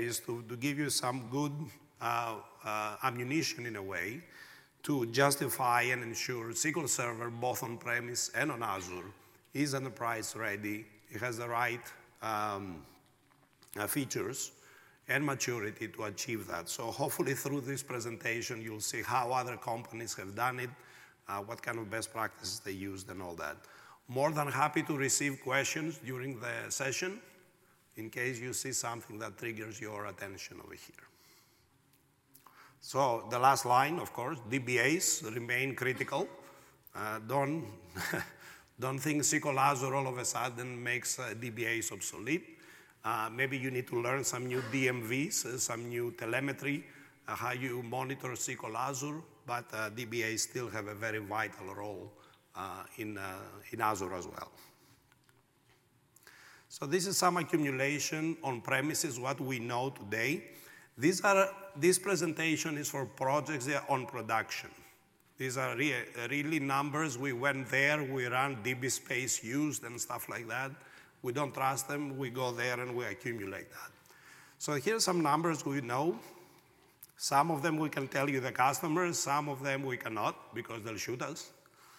is to give you some good ammunition in a way to justify and ensure SQL Server, both on-premise and on Azure, is enterprise ready. It has the right features and maturity to achieve that. So hopefully through this presentation, you'll see how other companies have done it, what kind of best practices they used and all that. More than happy to receive questions during the session in case you see something that triggers your attention over here. So the last line, of course, DBAs remain critical. Don't think SQL Azure all of a sudden makes DBAs obsolete. Maybe you need to learn some new DMVs, some new telemetry, how you monitor SQL Azure, but DBAs still have a very vital role in Azure as well. So this is some accumulation on premises, what we know today. This presentation is for projects that are on production. These are really numbers. We went there, we ran DB space used and stuff like that. We don't trust them, we go there and we accumulate that. So here's some numbers we know. Some of them we can tell you the customers, some of them we cannot because they'll shoot us.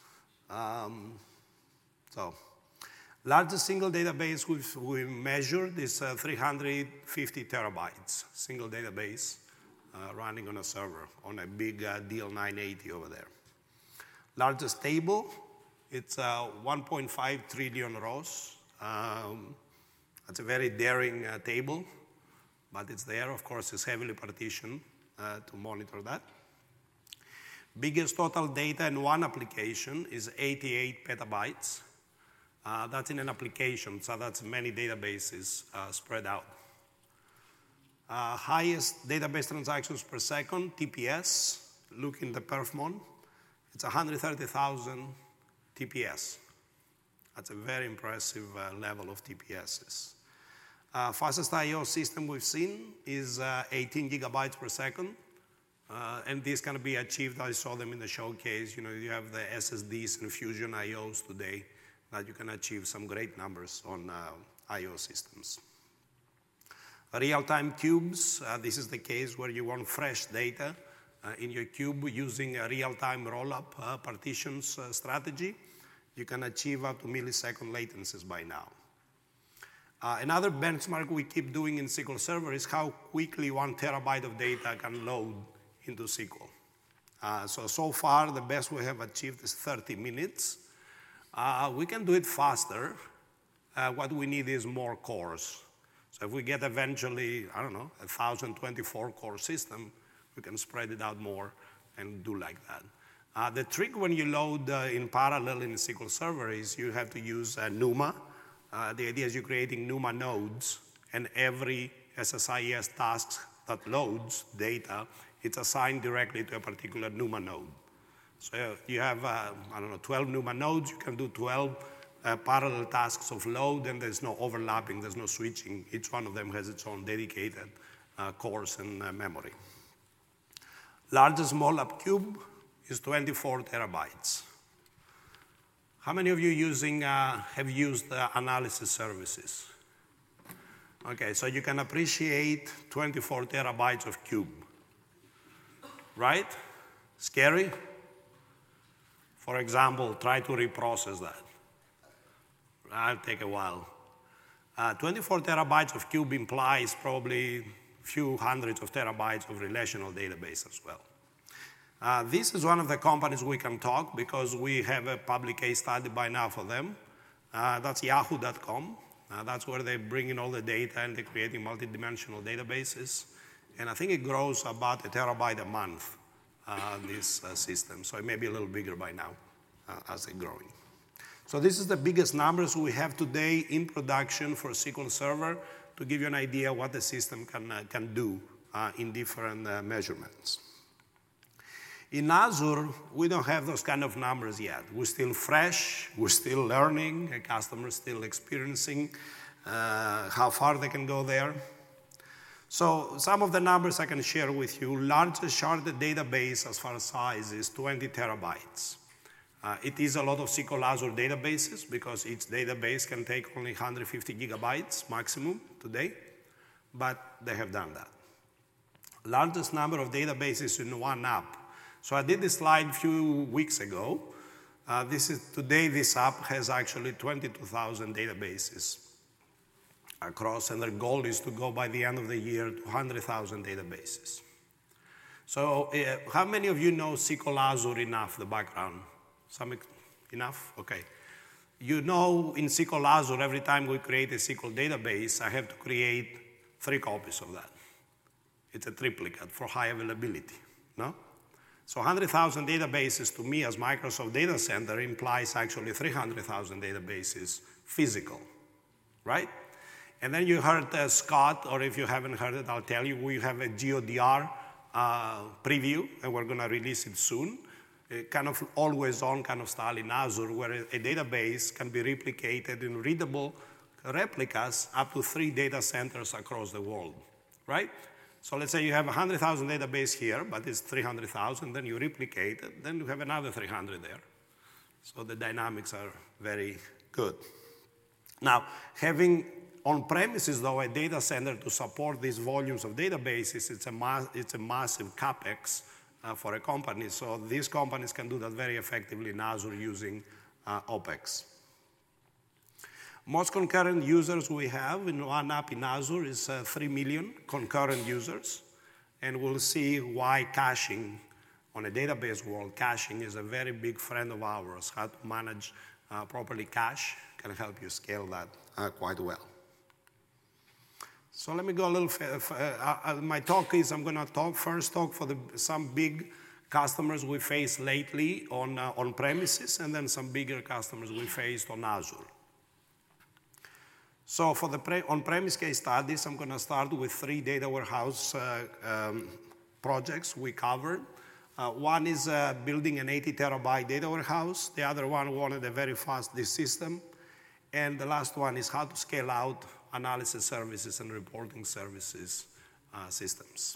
Largest single database we measured is 350 terabytes, single database running on a server on a big DL980 over there. Largest table, it's 1.5 trillion rows. That's a very daring table, but it's there. Of course, it's heavily partitioned to monitor that. Biggest total data in one application is 88 petabytes. That's in an application, so that's many databases spread out. Highest database transactions per second, TPS, look in the perfmon. It's 130,000 TPS. That's a very impressive level of TPSs. Fastest I/O system we've seen is 18 gigabytes per second. And this can be achieved, I saw them in the showcase. You know, you have the SSDs and Fusion IOs today that you can achieve some great numbers on IO systems. Real-time cubes, this is the case where you want fresh data in your cube using a real-time roll-up partitions strategy. You can achieve up to millisecond latencies by now. Another benchmark we keep doing in SQL Server is how quickly 1 terabyte of data can load into SQL. So far, the best we have achieved is 30 minutes. We can do it faster. What we need is more cores. So if we get eventually, I don't know, 1,024 core system, we can spread it out more and do like that. The trick when you load in parallel in SQL Server is you have to use NUMA. The idea is you're creating NUMA nodes, and every SSIS task that loads data, it's assigned directly to a particular NUMA node. So you have, 12 NUMA nodes. You can do 12 parallel tasks of load, and there's no overlapping, there's no switching. Each one of them has its own dedicated cores and memory. Largest MOLAP cube is 24 terabytes. How many of you have used analysis services? Okay, so you can appreciate 24 terabytes of cube, right? Scary? For example, try to reprocess that. That'll take a while. 24 terabytes of cube implies probably a few hundreds of terabytes of relational database as well. This is one of the companies we can talk because we have a public case study by now for them. That's yahoo.com. That's where they bring in all the data and they're creating multidimensional databases. And I think it grows about 1 terabyte a month, this system. So it may be a little bigger by now as they're growing. So this is the biggest numbers we have today in production for SQL Server to give you an idea what the system can do in different measurements. In Azure, we don't have those kind of numbers yet. We're still fresh, we're still learning, the customer's still experiencing how far they can go there. So some of the numbers I can share with you. Largest sharded database as far as size is 20 terabytes. It is a lot of SQL Azure databases because each database can take only 150 gigabytes maximum today. but they have done that. Largest number of databases in one app. So I did this slide a few weeks ago. Today this app has actually 22,000 databases across, and their goal is to go by the end of the year to 100,000 databases. So how many of you know SQL Azure enough, the background? Enough? Okay. You know in SQL Azure, every time we create a SQL database, I have to create 3 copies of that. It's a triplicate for high availability, no? So 100,000 databases to me as Microsoft Data Center implies actually 300,000 databases physical, right? And then you heard Scott, or if you haven't heard it, I'll tell you, we have a GeoDR preview, and we're going to release it soon. Kind of always-on kind of style in Azure, where a database can be replicated in readable replicas up to 3 data centers across the world, right? So let's say you have 100,000 database here, but it's 300,000, then you replicate it, then you have another 300 there. So the dynamics are very good. Now, having on-premises, though, a data center to support these volumes of databases, it's a massive CapEx for a company. So these companies can do that very effectively in Azure using OpEx. Most concurrent users we have in one app in Azure is 3 million concurrent users. And we'll see why caching on a database world, caching is a very big friend of ours. How to manage properly cache can help you scale that quite well. So let me go a little my talk is, I'm going to first talk for some big customers we faced lately on premises, and then some bigger customers we faced on Azure. So for the on-premise case studies, I'm going to start with 3 data warehouse projects we covered. One is building an 80 terabyte data warehouse. The other one wanted a very fast disk system. And the last one is how to scale out analysis services and reporting services systems.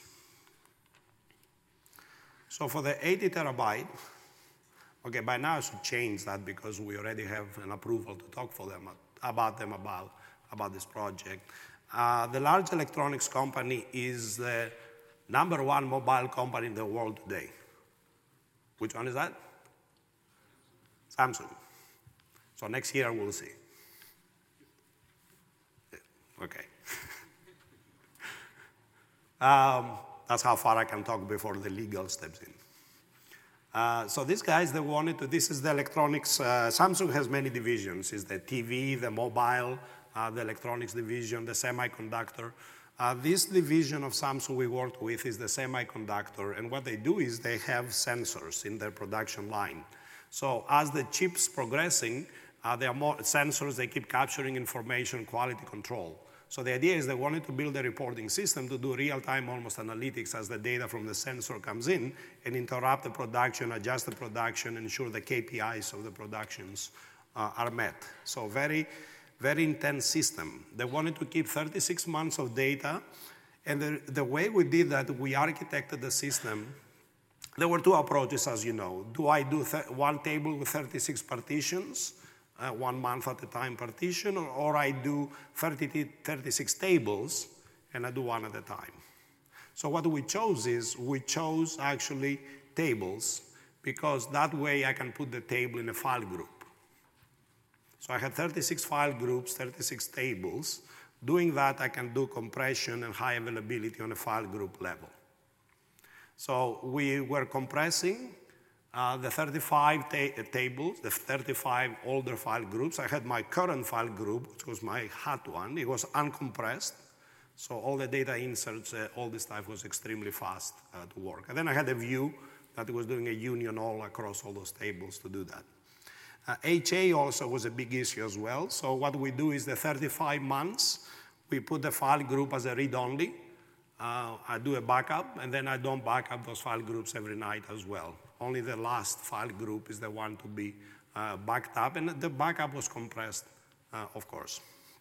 So for the 80 terabyte, okay, by now I should change that because we already have an approval to talk about this project. The large electronics company is the #1 mobile company in the world today. Which one is that? Samsung. So next year we'll see. Okay. That's how far I can talk before the legal steps in. So these guys, this is the electronics. Samsung has many divisions. It's the TV, the mobile, the electronics division, the semiconductor. This division of Samsung we worked with is the semiconductor, and what they do is they have sensors in their production line. So as the chip's progressing, there are more sensors, they keep capturing information, quality control. So the idea is they wanted to build a reporting system to do real-time almost analytics as the data from the sensor comes in and interrupt the production, adjust the production, ensure the KPIs of the productions are met. So very, very intense system. They wanted to keep 36 months of data, and the way we did that, we architected the system. There were 2 approaches, as you know. Do I do one table with 36 partitions, 1 month at a time partition, or I do 36 tables, and I do one at a time. So what we chose actually tables, because that way I can put the table in a file group. So I had 36 file groups, 36 tables. Doing that, I can do compression and high availability on a file group level. So we were compressing the 35 tables, the 35 older file groups. I had my current file group, which was my hot one. It was uncompressed. So all the data inserts, all this stuff was extremely fast to work. And then I had a view that was doing a union all across all those tables to do that. HA also was a big issue as well. So what we do is the 35 months, we put the file group as a read-only. I do a backup, and then I don't back up those file groups every night as well. Only the last file group is the one to be backed up, and the backup was compressed, of course.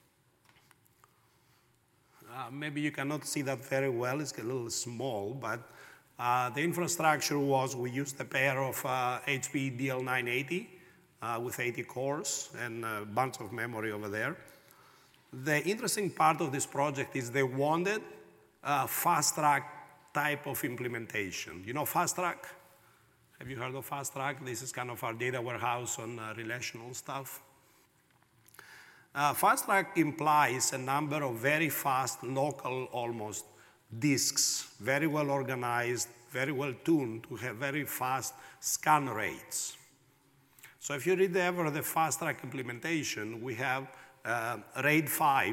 Maybe you cannot see that very well. It's a little small, but the infrastructure was, we used a pair of HP DL980 with 80 cores and a bunch of memory over there. The interesting part of this project is they wanted a fast track type of implementation. You know fast track? Have you heard of fast track? This is kind of our data warehouse on relational stuff. Fast track implies a number of very fast, local, almost, disks, very well organized, very well tuned to have very fast scan rates. So if you read ever the fast track implementation, we have RAID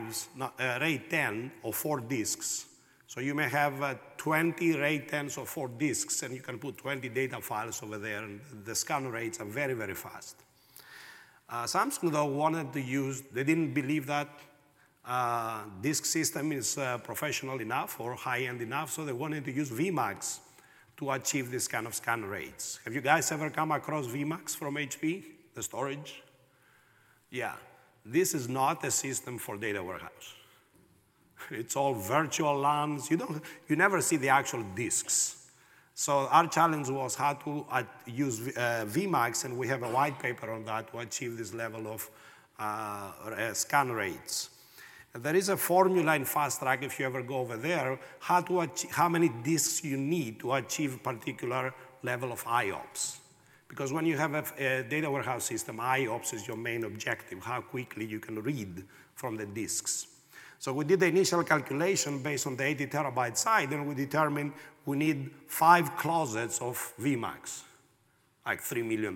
10 of 4 disks. So you may have 20 RAID 10s of 4 disks, and you can put 20 data files over there, and the scan rates are very, very fast. Samsung, though, wanted to use, they didn't believe that disk system is professional enough or high-end enough, so they wanted to use Vmax to achieve this kind of scan rates. Have you guys ever come across Vmax from HP, the storage? Yeah, this is not a system for data warehouse. It's all virtual LANs. You never see the actual disks. So our challenge was how to use Vmax, and we have a white paper on that to achieve this level of scan rates. There is a formula in Fast Track, if you ever go over there, how many disks you need to achieve a particular level of IOPS. Because when you have a data warehouse system, IOPS is your main objective, how quickly you can read from the disks. So we did the initial calculation based on the 80 terabyte side, and we determined we need 5 closets of Vmax, like $3 million.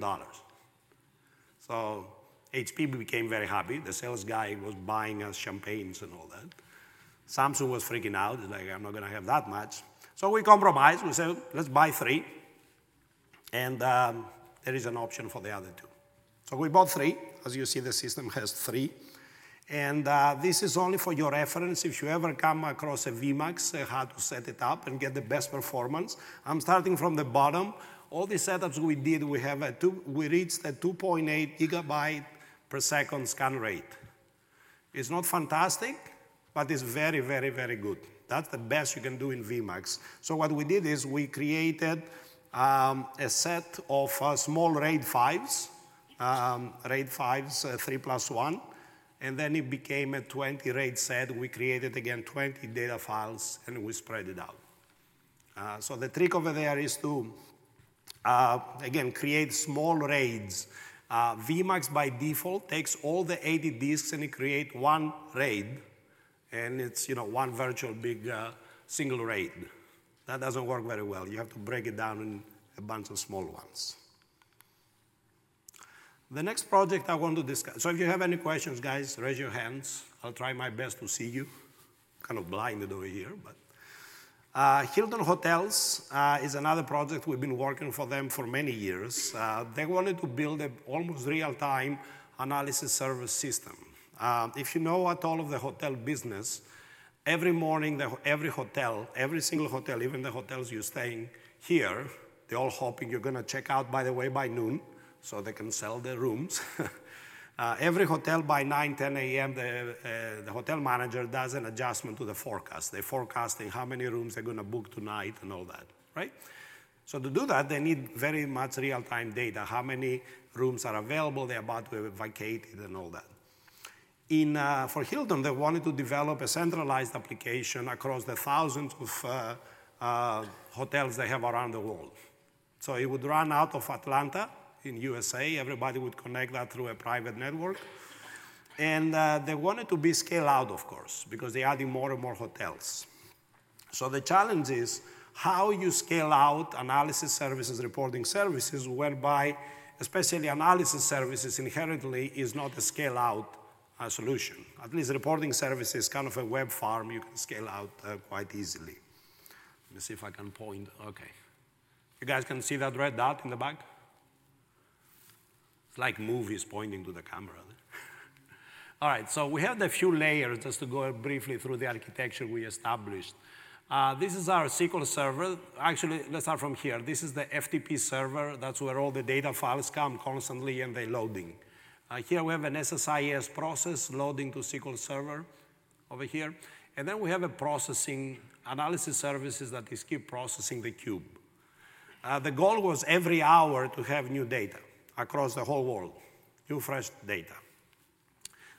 So HP became very happy. The sales guy was buying us champagnes and all that. Samsung was freaking out. It's like, I'm not going to have that much. So we compromised. We said, let's buy 3. And there is an option for the other 2. So we bought 3. As you see, the system has 3. And this is only for your reference. If you ever come across a Vmax, how to set it up and get the best performance. I'm starting from the bottom. All the setups we did, we reached a 2.8 gigabyte per second scan rate. It's not fantastic, but it's very, very, very good. That's the best you can do in Vmax. So what we did is we created a set of small RAID 5s, 3+1. And then it became a 20 RAID set. We created, again, 20 data files, and we spread it out. So the trick over there is to, again, create small RAIDs. Vmax, by default, takes all the 80 disks, and it creates one RAID. And it's, one virtual big single RAID. That doesn't work very well. You have to break it down in a bunch of small ones. The next project I want to discuss, so if you have any questions, guys, raise your hands. I'll try my best to see you. Kind of blinded over here, but. Hilton Hotels is another project. We've been working for them for many years. They wanted to build an almost real-time analysis service system. If you know at all of the hotel business, every morning, every single hotel, even the hotels you're staying here, they're all hoping you're going to check out, by the way, by noon, so they can sell their rooms. Every hotel by 9, 10 a.m., the hotel manager does an adjustment to the forecast. They're forecasting how many rooms they're going to book tonight and all that, right? So to do that, they need very much real-time data, how many rooms are available, they're about to vacate it and all that. For Hilton, they wanted to develop a centralized application across the thousands of hotels they have around the world. So it would run out of Atlanta, in USA. Everybody would connect that through a private network. And they wanted to be scaled out, of course, because they're adding more and more hotels. So the challenge is how you scale out analysis services, reporting services, whereby especially analysis services inherently is not a scale out solution. At least reporting services is kind of a web farm you can scale out quite easily. Let me see if I can point. Okay. You guys can see that red dot in the back? It's like movies pointing to the camera. All right, so we have the few layers, just to go briefly through the architecture we established. This is our SQL server. Actually, let's start from here. This is the FTP server. That's where all the data files come constantly, and they're loading. Here we have an SSIS process loading to SQL server over here. And then we have a processing analysis services that is keep processing the cube. The goal was every hour to have new data across the whole world, new fresh data.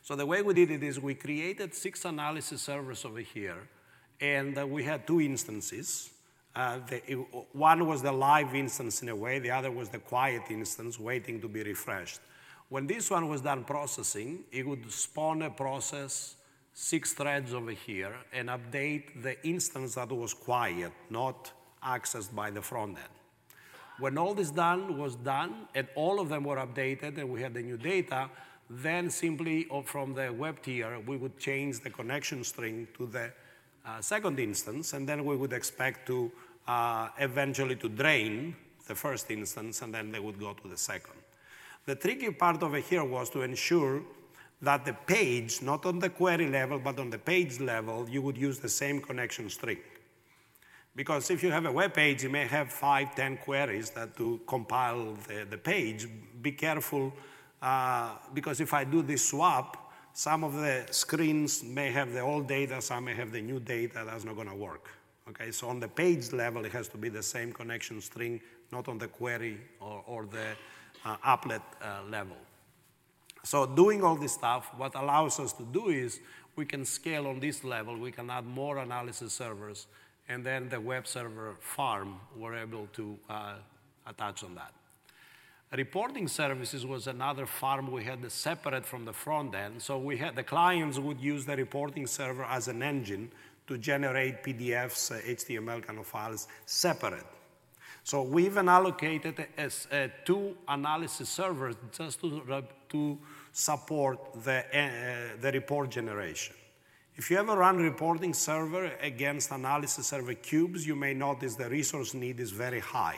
So the way we did it is we created 6 analysis servers over here, and we had 2 instances. One was the live instance in a way, the other was the quiet instance waiting to be refreshed. When this one was done processing, it would spawn a process, 6 threads over here, and update the instance that was quiet, not accessed by the front end. When all this was done, and all of them were updated, and we had the new data, then simply from the web tier, we would change the connection string to the second instance, and then we would expect to eventually to drain the first instance, and then they would go to the second. The tricky part over here was to ensure that the page, not on the query level, but on the page level, you would use the same connection string. Because if you have a web page, you may have 5, 10 queries that to compile the page. Be careful, because if I do this swap, some of the screens may have the old data, some may have the new data. That's not going to work. Okay, so on the page level, it has to be the same connection string, not on the query or the applet level. So doing all this stuff, what allows us to do is we can scale on this level. We can add more analysis servers, and then the web server farm, we're able to attach on that. Reporting services was another farm we had separate from the front end. So the clients would use the reporting server as an engine to generate PDFs, HTML kind of files separate. So we even allocated 2 analysis servers just to support the report generation. If you ever run reporting server against analysis server cubes, you may notice the resource need is very high.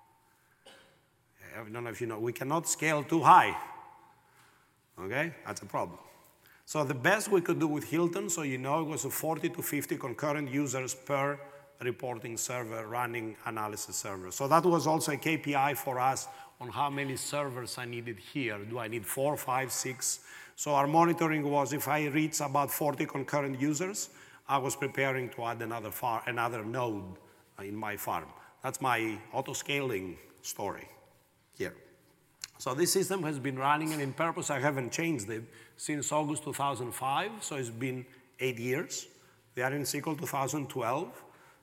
I don't know if you know, we cannot scale too high. Okay, that's a problem. So the best we could do with Hilton, so you know, it was 40 to 50 concurrent users per reporting server running analysis server. So that was also a KPI for us on how many servers I needed here. Do I need 4, 5, 6? So our monitoring was if I reach about 40 concurrent users, I was preparing to add another node in my farm. That's my auto-scaling story here. So this system has been running, and in purpose I haven't changed it since August 2005, so it's been 8 years. They are in SQL 2012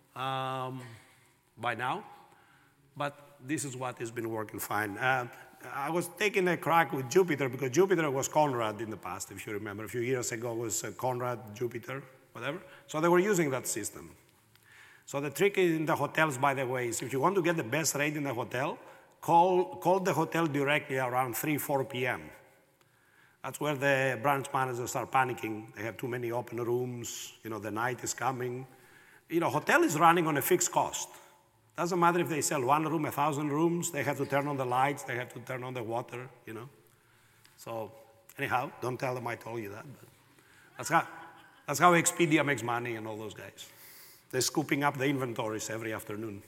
by now, but this is what has been working fine. I was taking a crack with Jupyter because Jupyter was Conrad in the past, if you remember. A few years ago was Conrad, Jupyter, whatever. So they were using that system. So the trick in the hotels, by the way, is if you want to get the best rate in the hotel, call the hotel directly around 3, 4 p.m. That's where the branch managers start panicking. They have too many open rooms. You know, the night is coming. You know, hotel is running on a fixed cost. Doesn't matter if they sell 1 room, 1,000 rooms. They have to turn on the lights. They have to turn on the water, you know. So anyhow, don't tell them I told you that. But that's how Expedia makes money and all those guys. They're scooping up the inventories every afternoon.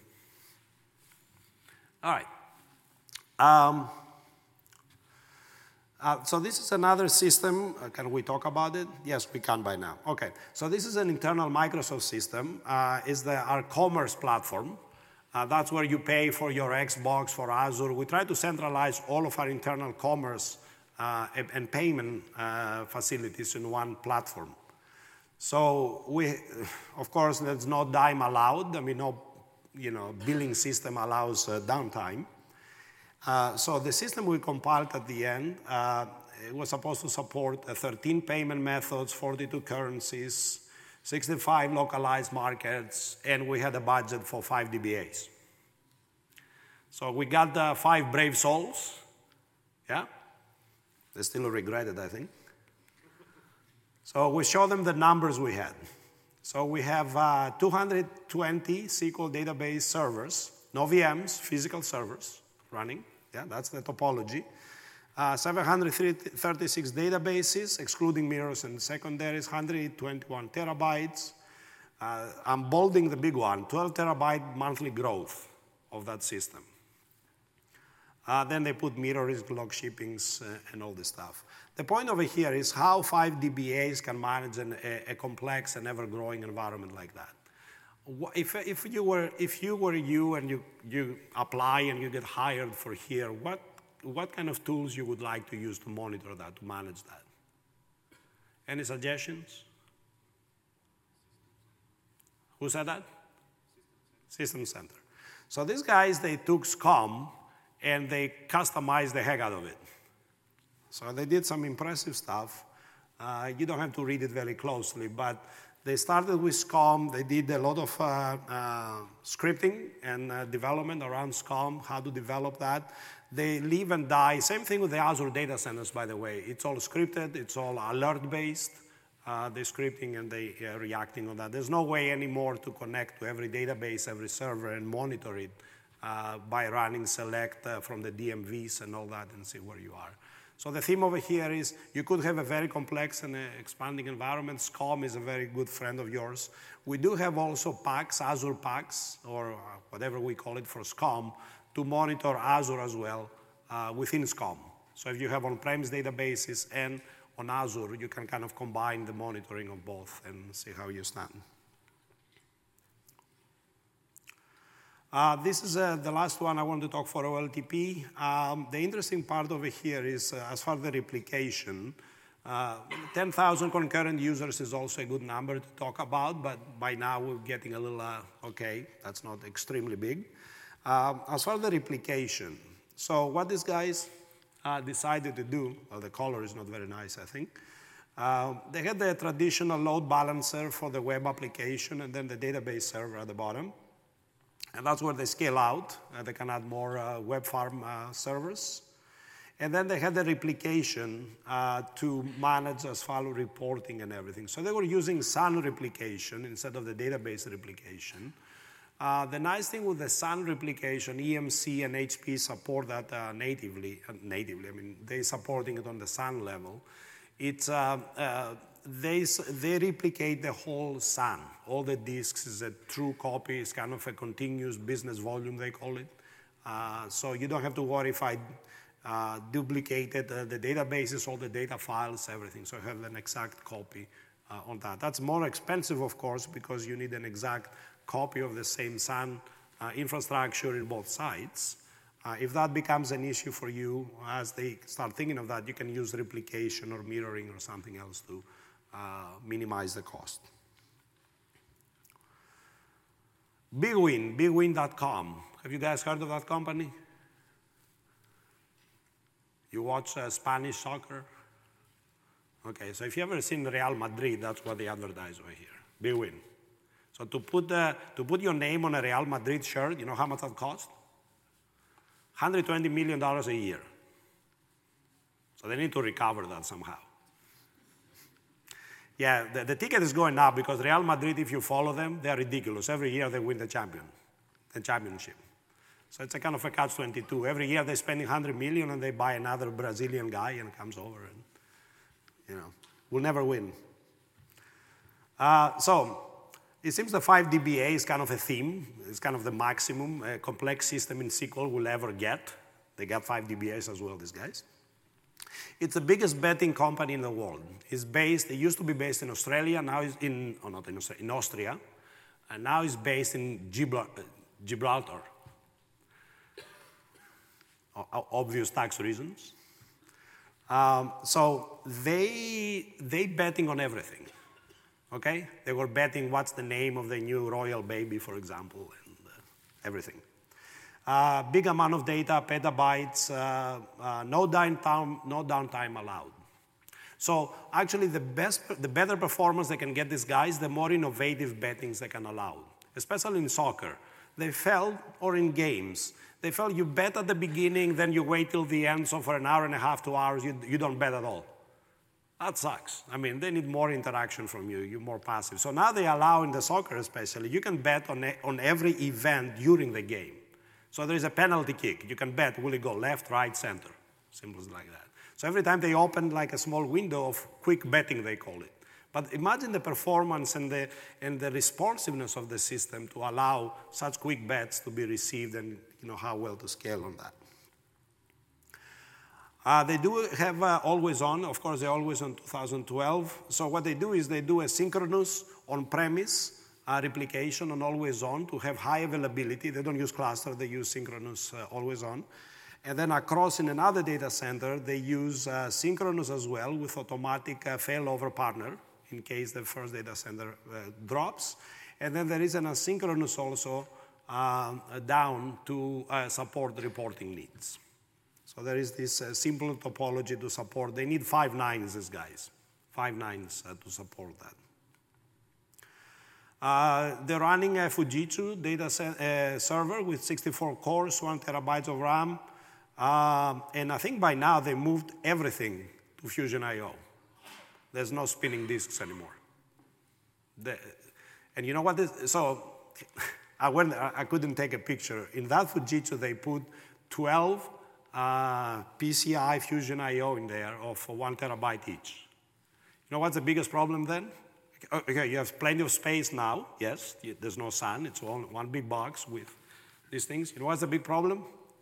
All right. So this is another system. Can we talk about it? Yes, we can by now. Okay. So this is an internal Microsoft system. It's our commerce platform. That's where you pay for your Xbox, for Azure. We try to centralize all of our internal commerce and payment facilities in one platform. So of course, there's no dime allowed. I mean, no, billing system allows downtime. So the system we compiled at the end, it was supposed to support 13 payment methods, 42 currencies, 65 localized markets, and we had a budget for 5 DBAs. So we got 5 brave souls. Yeah? They still regret it, I think. So we show them the numbers we had. So we have 220 SQL database servers, no VMs, physical servers running. Yeah, that's the topology. 736 databases, excluding mirrors and secondaries, 121 terabytes. I'm bolding the big one, 12 terabyte monthly growth of that system. Then they put mirrors, log shippings, and all this stuff. The point over here is how 5 DBAs can manage a complex and ever-growing environment like that. If you were you and you apply and you get hired for here, what kind of tools you would like to use to monitor that, to manage that? Any suggestions? Who said that? System Center. So these guys, they took SCOM and they customized the heck out of it. So they did some impressive stuff. You don't have to read it very closely, but they started with SCOM. They did a lot of scripting and development around SCOM, how to develop that. They live and die. Same thing with the Azure data centers, by the way. It's all scripted. It's all alert-based. They're scripting and they reacting on that. There's no way anymore to connect to every database, every server, and monitor it by running select from the DMVs and all that and see where you are. So the theme over here is you could have a very complex and expanding environment. SCOM is a very good friend of yours. We do have also PACS, Azure PACS, or whatever we call it for SCOM, to monitor Azure as well within SCOM. So if you have on-premise databases and on Azure, you can kind of combine the monitoring of both and see how you stand. This is the last one I want to talk for OLTP. The interesting part over here is as far as the replication, 10,000 concurrent users is also a good number to talk about, but by now we're getting a little, okay, that's not extremely big. As far as the replication, so what these guys decided to do, well, the color is not very nice, I think. They had the traditional load balancer for the web application and then the database server at the bottom. And that's where they scale out. They can add more web farm servers. And then they had the replication to manage as file reporting and everything. So they were using SUN replication instead of the database replication. The nice thing with the SUN replication, EMC and HP support that natively, I mean, they're supporting it on the SUN level. It's, they replicate the whole SUN. All the disks is a true copy. It's kind of a continuous business volume, they call it. So you don't have to worry if I duplicated the databases, all the data files, everything. So you have an exact copy on that. That's more expensive, of course, because you need an exact copy of the same SUN infrastructure in both sides. If that becomes an issue for you, as they start thinking of that, you can use replication or mirroring or something else to minimize the cost. BigWin, bigwin.com. Have you guys heard of that company? You watch Spanish soccer? Okay, so if you've ever seen Real Madrid, that's what they advertise over here, BigWin. So to put your name on a Real Madrid shirt, you know how much that costs? $120 million a year. So they need to recover that somehow. Yeah, the ticket is going up because Real Madrid, if you follow them, they're ridiculous. Every year they win the championship. So it's a kind of a catch-22. Every year they're spending $100 million and they buy another Brazilian guy and comes over and, you know, we'll never win. So it seems the 5 DBA is kind of a theme. It's kind of the maximum a complex system in SQL will ever get. They got 5 DBAs as well, these guys. It's the biggest betting company in the world. It used to be based in Australia, now it's in Austria, and now it's based in Gibraltar. Obvious tax reasons. So they betting on everything. Okay? They were betting what's the name of the new royal baby, for example, and everything. Big amount of data, petabytes, no downtime allowed. So actually the better performance they can get these guys, the more innovative bettings they can allow, especially in soccer. They felt, or in games, they felt you bet at the beginning, then you wait till the end, so for an hour and a half, 2 hours, you don't bet at all. That sucks. I mean, they need more interaction from you. You're more passive. So now they allow, in the soccer especially, you can bet on every event during the game. So there is a penalty kick. You can bet, will it go left, right, center? Simple like that. So every time they open like a small window of quick betting, they call it. But imagine the performance and the responsiveness of the system to allow such quick bets to be received and how well to scale on that. They do have always on. Of course, they're always on 2012. So what they do is they do a synchronous on-premise replication on always on to have high availability. They don't use cluster, they use synchronous always on. And then across in another data center, they use synchronous as well with automatic failover partner in case the first data center drops. And then there is an asynchronous also down to support the reporting needs. So there is this simple topology to support. They need 5 nines, these guys. 5 nines to support that. They're running a Fujitsu data server with 64 cores, 1 terabytes of RAM. And I think by now they moved everything to Fusion IO. There's no spinning disks anymore. And you know what? So I couldn't take a picture. In that Fujitsu, they put 12 PCI Fusion IO in there of 1 terabyte each. You know what's the biggest problem then? Okay, you have plenty of space now. Yes, there's no sun. It's all one big box with these things. You know what's the big problem?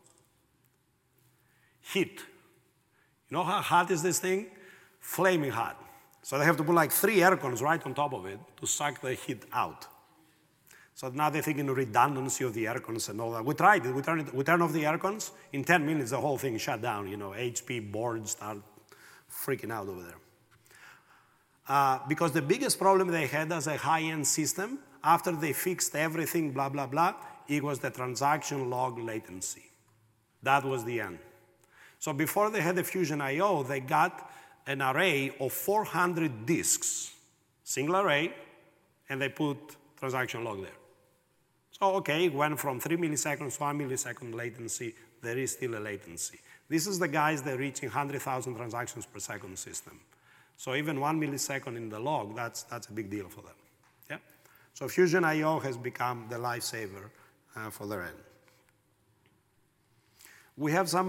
Heat. You know how hot is this thing? Flaming hot. So they have to put like 3 air cons right on top of it to suck the heat out. So now they're thinking of redundancy of the air cons and all that. We tried it. We turned off the air cons. In 10 minutes, the whole thing shut down. You know, HP boards start freaking out over there. Because the biggest problem they had as a high-end system, after they fixed everything, blah, blah, blah, it was the transaction log latency. That was the end. So before they had the Fusion IO, they got an array of 400 disks, single array, and they put transaction log there. So, okay, it went from 3 milliseconds to 1 millisecond latency. There is still a latency. This is the guys that are reaching 100,000 transactions per second system. So even 1 millisecond in the log, that's a big deal for them. Yeah? So Fusion IO has become the lifesaver for their end. We have some,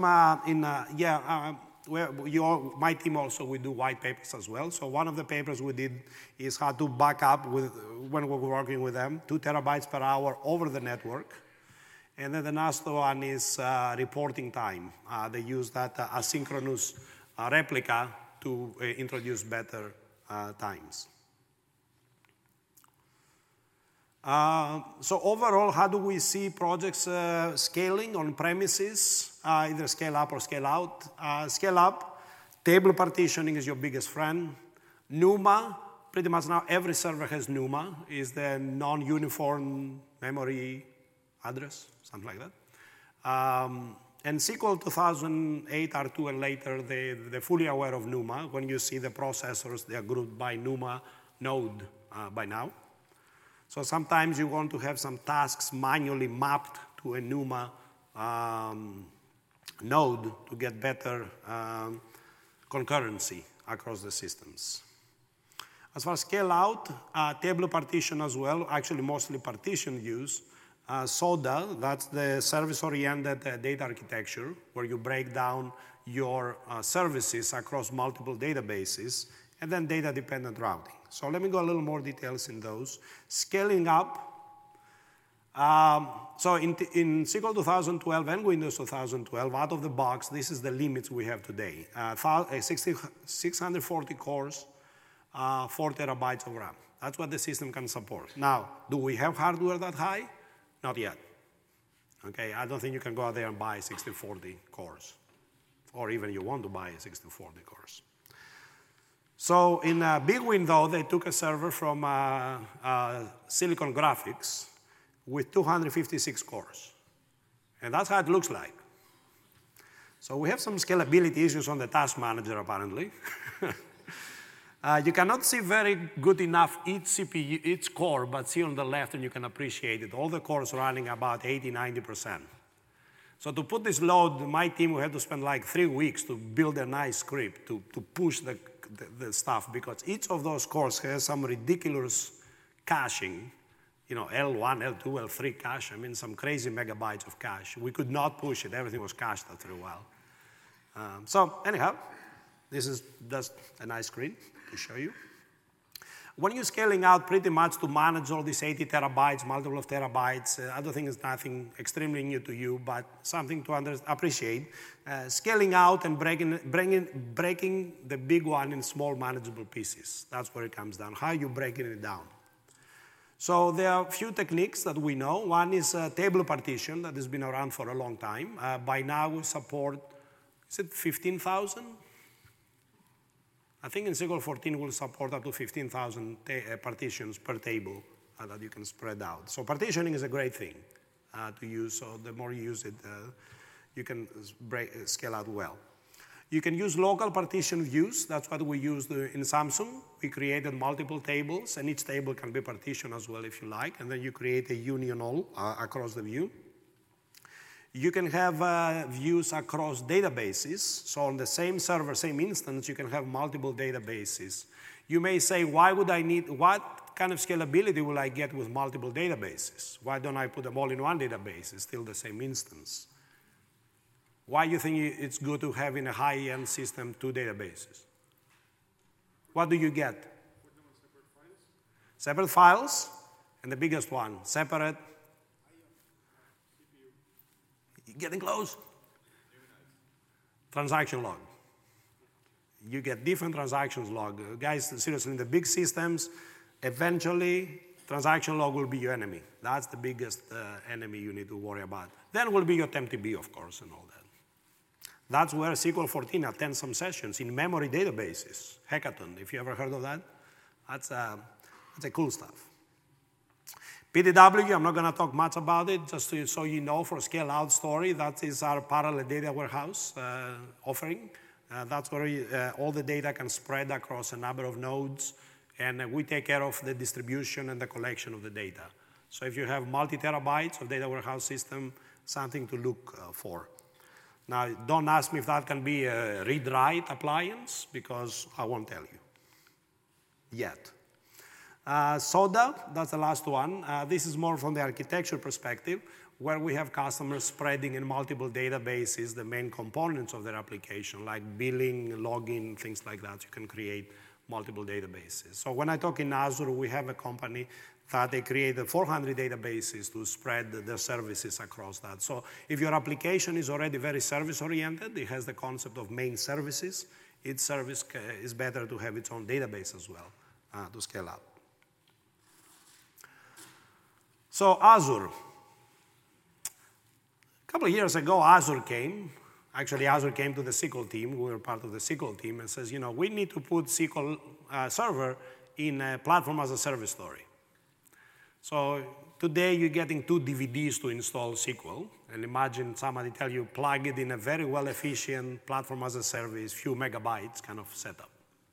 my team also, we do white papers as well. So one of the papers we did is how to back up when we were working with them, 2 terabytes per hour over the network. And then the last one is reporting time. They use that asynchronous replica to introduce better times. So overall, how do we see projects scaling on premises, either scale up or scale out? Scale up, table partitioning is your biggest friend. NUMA, pretty much now every server has NUMA, is the non-uniform memory address, something like that. And SQL 2008, R2, and later, they're fully aware of NUMA. When you see the processors, they are grouped by NUMA node by now. So sometimes you want to have some tasks manually mapped to a NUMA node to get better concurrency across the systems. As far as scale out, table partition as well, actually mostly partition use. SODA, that's the service-oriented data architecture, where you break down your services across multiple databases, and then data-dependent routing. So let me go a little more details in those. Scaling up. So in SQL 2012 and Windows 2012, out of the box, this is the limits we have today. 640 cores, 4 terabytes of RAM. That's what the system can support. Now, do we have hardware that high? Not yet. Okay, I don't think you can go out there and buy 6040 cores, or even you want to buy 6040 cores. So in Big Window, they took a server from Silicon Graphics with 256 cores. And that's how it looks like. So we have some scalability issues on the task manager, apparently. You cannot see very good enough each CPU, each core, but see on the left and you can appreciate it. All the cores running about 80, 90%. So to put this load, my team had to spend like 3 weeks to build a nice script to push the stuff, because each of those cores has some ridiculous caching, you know, L1, L2, L3 cache. I mean, some crazy megabytes of cache. We could not push it. Everything was cached after a while. So anyhow, this is just a nice screen to show you. When you're scaling out pretty much to manage all these 80 terabytes, multiple of terabytes, I don't think it's nothing extremely new to you, but something to appreciate. Scaling out and breaking the big one in small manageable pieces. That's where it comes down. How are you breaking it down? So there are a few techniques that we know. One is table partition that has been around for a long time. By now we support, is it 15,000? I think in SQL 14 we'll support up to 15,000 partitions per table that you can spread out. So partitioning is a great thing to use. So the more you use it, you can scale out well. You can use local partition views. That's what we used in Samsung. We created multiple tables, and each table can be partitioned as well if you like, and then you create a union all across the view. You can have views across databases. So on the same server, same instance, you can have multiple databases. You may say, what kind of scalability will I get with multiple databases? Why don't I put them all in one database? It's still the same instance. Why do you think it's good to have in a high-end system 2 databases? What do you get? Separate files, and the biggest one, separate. Getting close? Transaction log. You get different transactions log. Guys, seriously, in the big systems, eventually, transaction log will be your enemy. That's the biggest enemy you need to worry about. Then will be your TempDB, of course, and all that. That's where SQL 14 attends some sessions in memory databases. Hackathon, if you ever heard of that, that's a cool stuff. PDW, I'm not going to talk much about it, just so you know, for a scale-out story, that is our parallel data warehouse offering. That's where all the data can spread across a number of nodes, and we take care of the distribution and the collection of the data. So if you have multi-terabytes of data warehouse system, something to look for. Now, don't ask me if that can be a read-write appliance, because I won't tell you yet. SODA, that's the last one. This is more from the architecture perspective, where we have customers spreading in multiple databases the main components of their application, like billing, login, things like that. You can create multiple databases. So when I talk in Azure, we have a company that they created 400 databases to spread their services across that. So if your application is already very service-oriented, it has the concept of main services, each service is better to have its own database as well to scale up. So Azure. A couple of years ago, Azure came. Actually, Azure came to the SQL team. We were part of the SQL team and says, we need to put SQL Server in a platform as a service story. So today, you're getting 2 DVDs to install SQL. And imagine somebody tell you, plug it in a very well-efficient platform as a service, few megabytes kind of setup.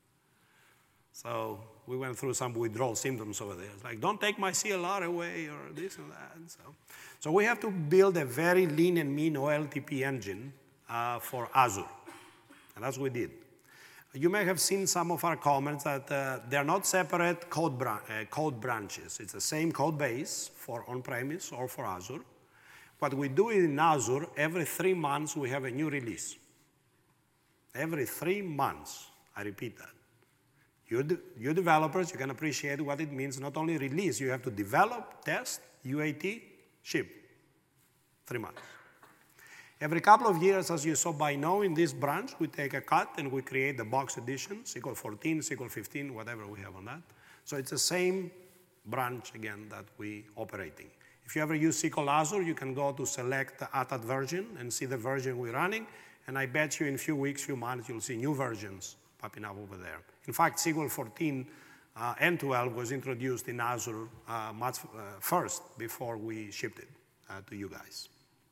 So we went through some withdrawal symptoms over there. It's like, don't take my CLR away or this and that. So we have to build a very lean and mean OLTP engine for Azure. And that's what we did. You may have seen some of our comments that they're not separate code branches. It's the same code base for on-premise or for Azure. What we do in Azure, every 3 months we have a new release. Every 3 months, I repeat that. You developers, you can appreciate what it means, not only release, you have to develop, test, UAT, ship. 3 months. Every couple of years, as you saw by now in this branch, we take a cut and we create the box edition, SQL 14, SQL 15, whatever we have on that. So it's the same branch, again, that we operating. If you ever use SQL Azure, you can go to select add that version and see the version we're running. And I bet you in a few weeks, few months, you'll see new versions popping up over there. In fact, SQL 14 and 12 was introduced in Azure much first before we shipped it to you guys.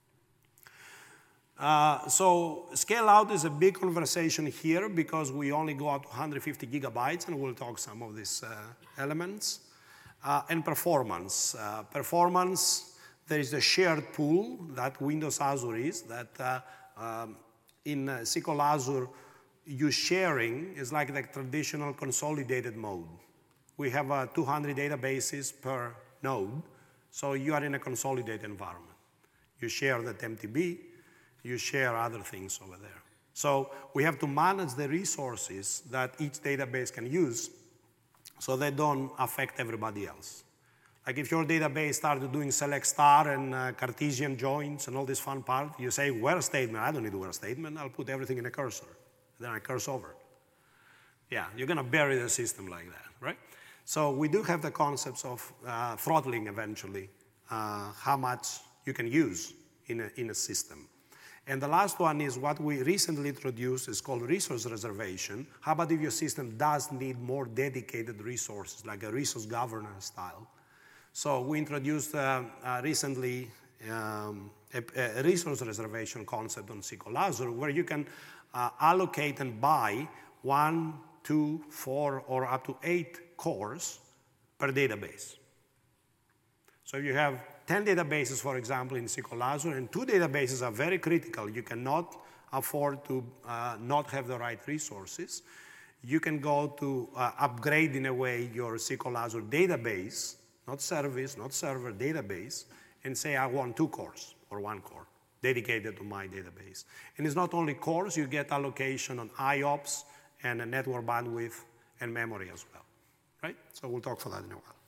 So scale out is a big conversation here because we only go up to 150 gigabytes, and we'll talk some of these elements. And performance. Performance, there is a shared pool that Windows Azure is, that in SQL Azure, you sharing is like the traditional consolidated mode. We have 200 databases per node, so you are in a consolidated environment. You share the TempDB, you share other things over there. So we have to manage the resources that each database can use so they don't affect everybody else. Like if your database started doing select star and Cartesian joins and all this fun part, you say where statement. I don't need a where statement. I'll put everything in a cursor. Then I curse over. Yeah, you're going to bury the system like that, right? So we do have the concepts of throttling eventually, how much you can use in a system. And the last one is what we recently introduced, is called resource reservation. How about if your system does need more dedicated resources, like a resource governance style? So we introduced recently a resource reservation concept on SQL Azure, where you can allocate and buy 1, 2, 4, or up to 8 cores per database. So if you have 10 databases, for example, in SQL Azure, and 2 databases are very critical, you cannot afford to not have the right resources, you can go to upgrade, in a way, your SQL Azure database, not service, not server, database, and say, I want 2 cores or 1 core dedicated to my database. And it's not only cores, you get allocation on IOPS and a network bandwidth and memory as well, right? So we'll talk for that in a while.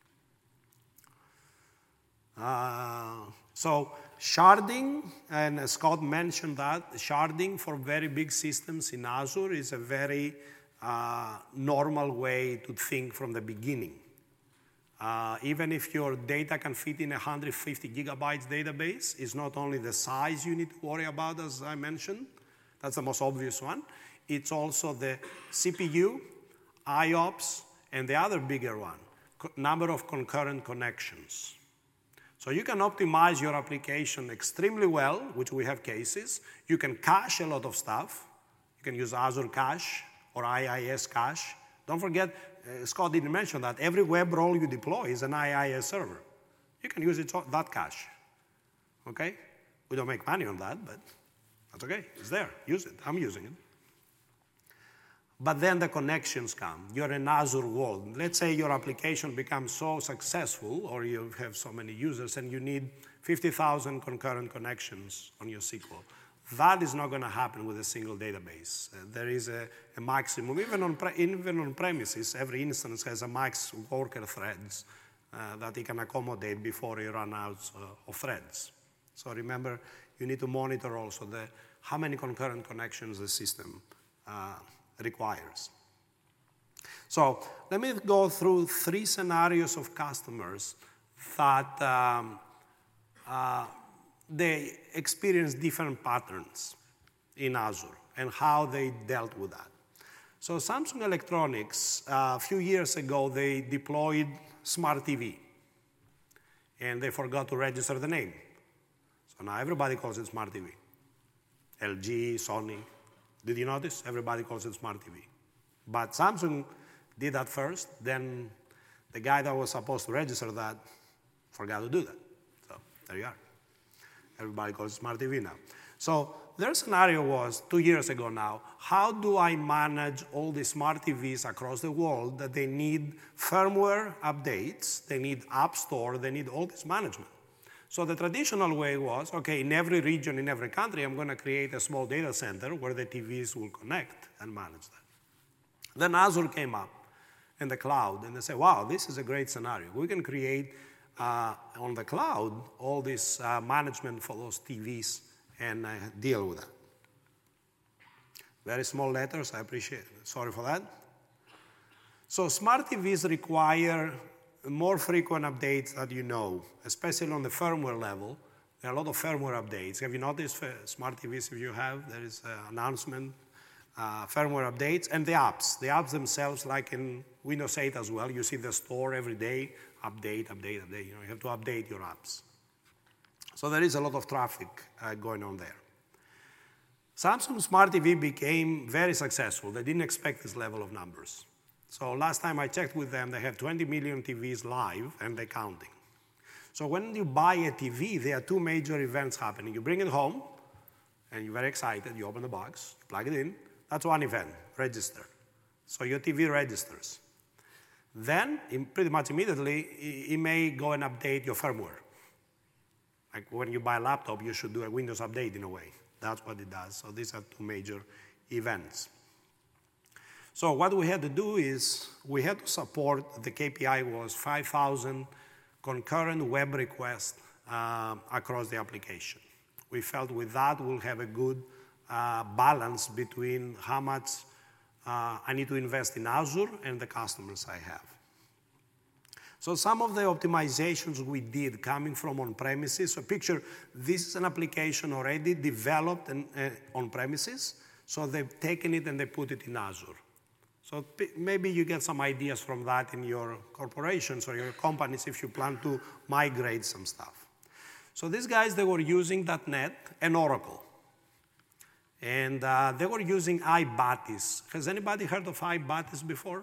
So sharding, and Scott mentioned that, sharding for very big systems in Azure is a very normal way to think from the beginning. Even if your data can fit in a 150 gigabytes database, it's not only the size you need to worry about, as I mentioned. That's the most obvious one. It's also the CPU, IOPS, and the other bigger one, number of concurrent connections. So you can optimize your application extremely well, which we have cases. You can cache a lot of stuff. You can use Azure Cache or IIS Cache. Don't forget, Scott didn't mention that, every web role you deploy is an IIS server. You can use that cache, okay? We don't make money on that, but that's okay. It's there. Use it. I'm using it. But then the connections come. You're in Azure world. Let's say your application becomes so successful, or you have so many users, and you need 50,000 concurrent connections on your SQL. That is not going to happen with a single database. There is a maximum. Even on premises, every instance has a max worker threads that it can accommodate before you run out of threads. So remember, you need to monitor also how many concurrent connections the system requires. So let me go through 3 scenarios of customers that they experience different patterns in Azure and how they dealt with that. So Samsung Electronics, a few years ago, they deployed Smart TV, and they forgot to register the name. So now everybody calls it Smart TV. LG, Sony. Did you notice? Everybody calls it Smart TV. But Samsung did that first, then the guy that was supposed to register that forgot to do that. So there you are. Everybody calls it Smart TV now. So their scenario was, 2 years ago now, how do I manage all the Smart TVs across the world that they need firmware updates, they need App Store, they need all this management. So the traditional way was, okay, in every region, in every country, I'm going to create a small data center where the TVs will connect and manage that. Then Azure came up in the cloud, and they said, wow, this is a great scenario. We can create on the cloud all this management for those TVs and deal with that. Very small letters, I appreciate it. Sorry for that. So Smart TVs require more frequent updates that you know, especially on the firmware level. There are a lot of firmware updates. Have you noticed Smart TVs, if you have, there is an announcement, firmware updates, and the apps. The apps themselves, like in Windows 8 as well, you see the store every day, update. You have to update your apps. So there is a lot of traffic going on there. Samsung Smart TV became very successful. They didn't expect this level of numbers. So last time I checked with them, they have 20 million TVs live, and they're counting. So when you buy a TV, there are 2 major events happening. You bring it home, and you're very excited. You open the box, you plug it in. That's one event, register. So your TV registers. Then, pretty much immediately, it may go and update your firmware. Like when you buy a laptop, you should do a Windows update in a way. That's what it does. So these are 2 major events. So what we had to do is we had to support, the KPI was 5,000 concurrent web requests across the application. We felt with that we'll have a good balance between how much I need to invest in Azure and the customers I have. So some of the optimizations we did coming from on-premises, so picture, this is an application already developed on-premises, so they've taken it and they put it in Azure. So maybe you get some ideas from that in your corporations or your companies if you plan to migrate some stuff. So these guys, they were using .NET and Oracle. And they were using iBatis. Has anybody heard of iBatis before?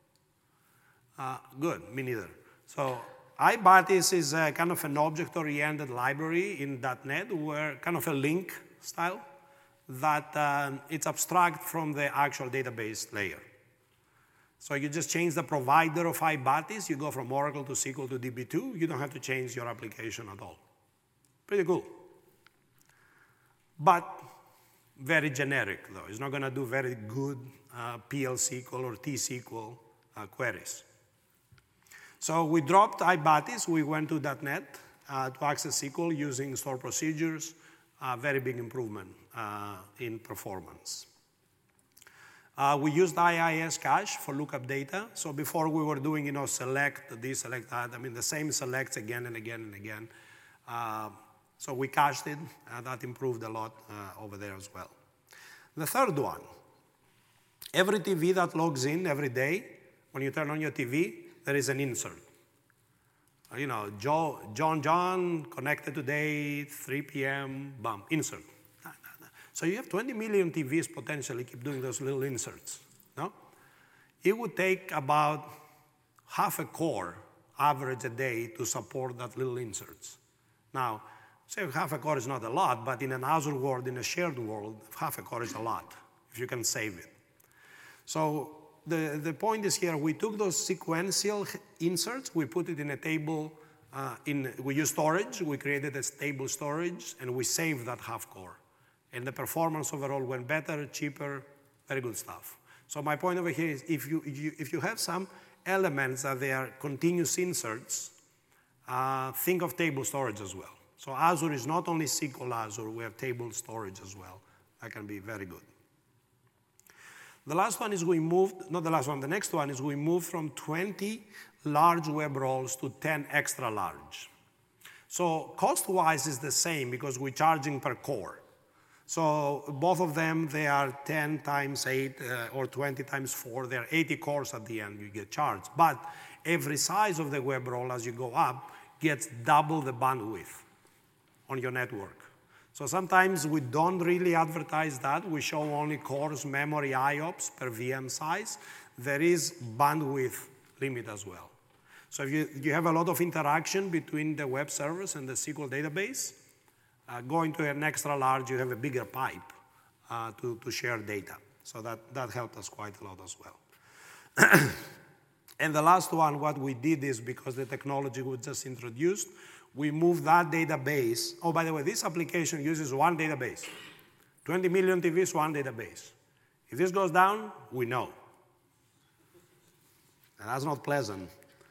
Good, me neither. So iBatis is kind of an object-oriented library in .NET, where kind of a link style that it's abstract from the actual database layer. So you just change the provider of iBatis, you go from Oracle to SQL to DB2, you don't have to change your application at all. Pretty cool. But very generic, though. It's not going to do very good PL SQL or T-SQL queries. So we dropped iBatis, we went to .NET to access SQL using stored procedures, very big improvement in performance. We used IIS cache for lookup data. So before we were doing, select this, select that. I mean, the same selects again and again and again. So we cached it, and that improved a lot over there as well. The third one, every TV that logs in every day, when you turn on your TV, there is an insert. John connected today, 3 p.m., bam, insert. So you have 20 million TVs potentially keep doing those little inserts, no? It would take about half a core average a day to support that little inserts. Now, say half a core is not a lot, but in an Azure world, in a shared world, half a core is a lot, if you can save it. So the point is here, we took those sequential inserts, we put it in a table, we used storage, we created a table storage, and we saved that half core. And the performance overall went better, cheaper, very good stuff. So my point over here is if you have some elements that they are continuous inserts, think of table storage as well. So Azure is not only SQL Azure, we have table storage as well. That can be very good. The last one is the next one is we moved from 20 large web roles to 10 extra large. So cost-wise is the same because we're charging per core. So both of them, they are 10 times 8 or 20 times 4. They're 80 cores at the end you get charged. But every size of the web role as you go up gets double the bandwidth on your network. So sometimes we don't really advertise that. We show only cores, memory, IOPS per VM size. There is bandwidth limit as well. So if you have a lot of interaction between the web servers and the SQL database, going to an extra large, you have a bigger pipe to share data. So that helped us quite a lot as well. And the last one, what we did is, because the technology was just introduced, we moved that database. Oh, by the way, this application uses one database. 20 million TVs, one database. If this goes down, we know. And that's not pleasant.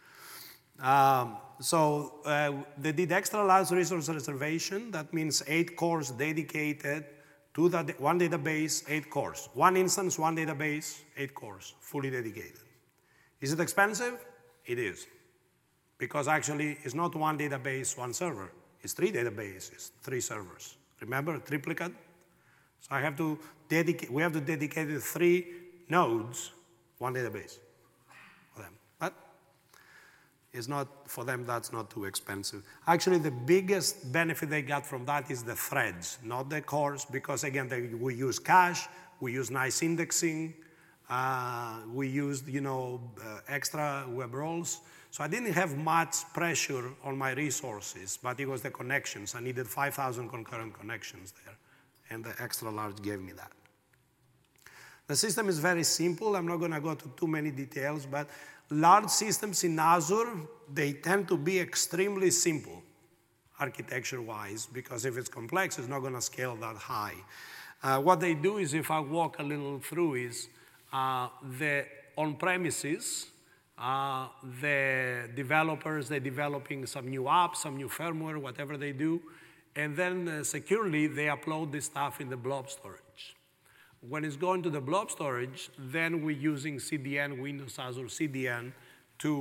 So they did extra large resource reservation. That means 8 cores dedicated to that one database, 8 cores. One instance, one database, 8 cores, fully dedicated. Is it expensive? It is. Because actually, it's not one database, one server. It's 3 databases, 3 servers. Remember, triplicate? So we have to dedicate 3 nodes, one database for them. But it's not, for them, that's not too expensive. Actually, the biggest benefit they got from that is the threads, not the cores, because again, we use cache, we use nice indexing, we used, extra web roles. So I didn't have much pressure on my resources, but it was the connections. I needed 5,000 concurrent connections there, and the extra large gave me that. The system is very simple. I'm not going to go to too many details, but large systems in Azure, they tend to be extremely simple architecture-wise, because if it's complex, it's not going to scale that high. What they do is, if I walk a little through, is the on-premises, the developers, they're developing some new apps, some new firmware, whatever they do, and then securely, they upload this stuff in the blob storage. When it's going to the blob storage, then we're using CDN, Windows Azure CDN, to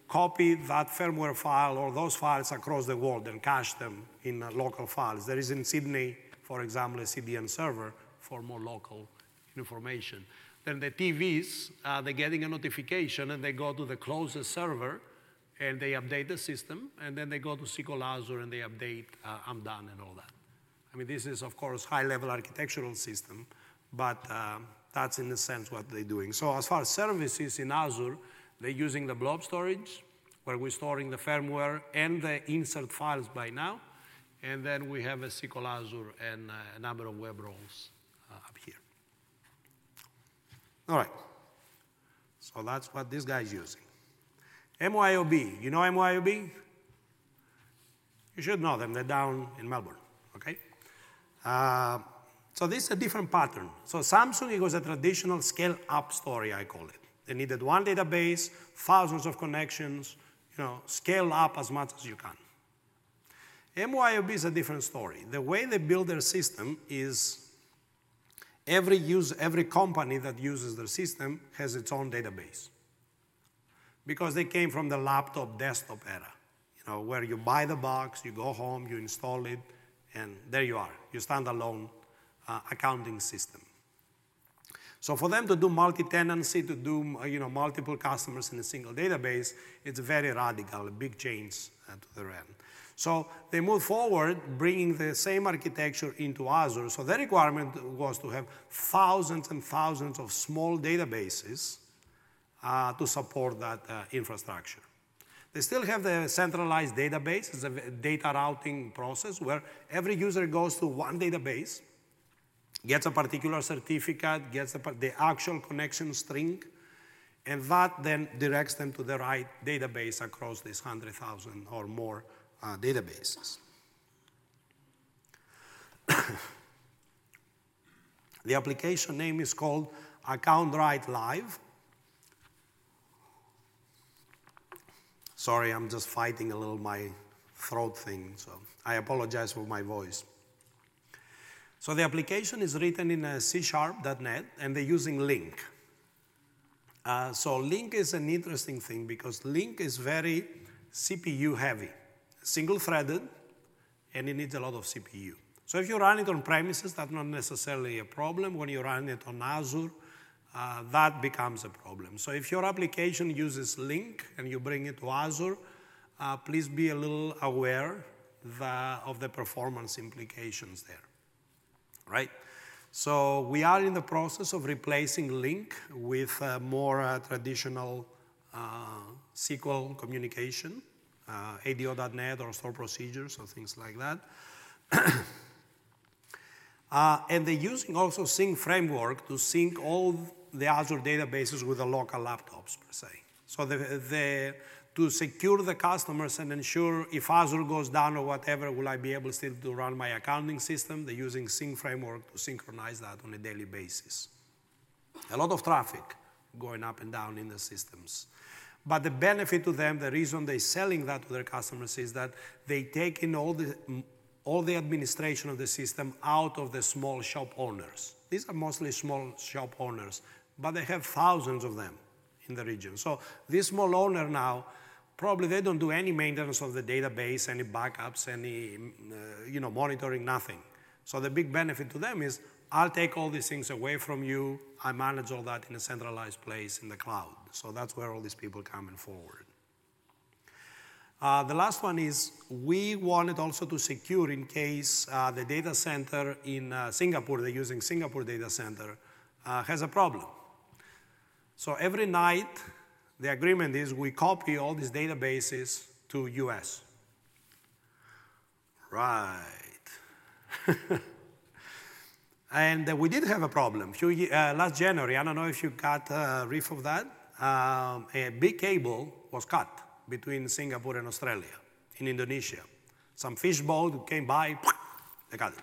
copy that firmware file or those files across the world and cache them in local files. There is in Sydney, for example, a CDN server for more local information. Then the TVs, they're getting a notification and they go to the closest server and they update the system, and then they go to SQL Azure and they update, I'm done and all that. I mean, this is, of course, high-level architectural system, but that's in a sense what they're doing. So as far as services in Azure, they're using the blob storage, where we're storing the firmware and the insert files by now, and then we have a SQL Azure and a number of web roles up here. All right, so that's what this guy's using. MYOB, you know MYOB? You should know them, they're down in Melbourne, okay? So this is a different pattern. So Samsung, it was a traditional scale-up story, I call it. They needed one database, thousands of connections, scale up as much as you can. MYOB is a different story. The way they build their system is every company that uses their system has its own database. Because they came from the laptop, desktop era, where you buy the box, you go home, you install it, and there you are, your standalone accounting system. So for them to do multi-tenancy, to do multiple customers in a single database, it's very radical, a big change to their end. So they moved forward, bringing the same architecture into Azure. So their requirement was to have thousands and thousands of small databases to support that infrastructure. They still have the centralized database. It's a data routing process where every user goes to one database, gets a particular certificate, gets the actual connection string, and that then directs them to the right database across these 100,000 or more databases. The application name is called AccountWrite Live. Sorry, I'm just fighting a little my throat thing, so I apologize for my voice. So the application is written in C#.NET, and they're using LINQ. So LINQ is an interesting thing because LINQ is very CPU heavy, single-threaded, and it needs a lot of CPU. So if you run it on premises, that's not necessarily a problem. When you run it on Azure, that becomes a problem. So if your application uses LINQ and you bring it to Azure, please be a little aware of the performance implications there, right? So we are in the process of replacing LINQ with more traditional SQL communication, ADO.NET or store procedures or things like that. And they're using also Sync Framework to sync all the Azure databases with the local laptops, per se. So to secure the customers and ensure if Azure goes down or whatever, will I be able still to run my accounting system? They're using Sync Framework to synchronize that on a daily basis. A lot of traffic going up and down in the systems. But the benefit to them, the reason they're selling that to their customers is that they take in all the administration of the system out of the small shop owners. These are mostly small shop owners, but they have thousands of them in the region. So this small owner now, probably they don't do any maintenance of the database, any backups, any monitoring, nothing. So the big benefit to them is, I'll take all these things away from you. I manage all that in a centralized place in the cloud. So that's where all these people coming forward. The last one is, we wanted also to secure in case the data center in Singapore, they're using Singapore data center, has a problem. So every night, the agreement is we copy all these databases to US. Right. And we did have a problem. Last January, I don't know if you got a riff of that, a big cable was cut between Singapore and Australia in Indonesia. Some fish boat came by, they cut it.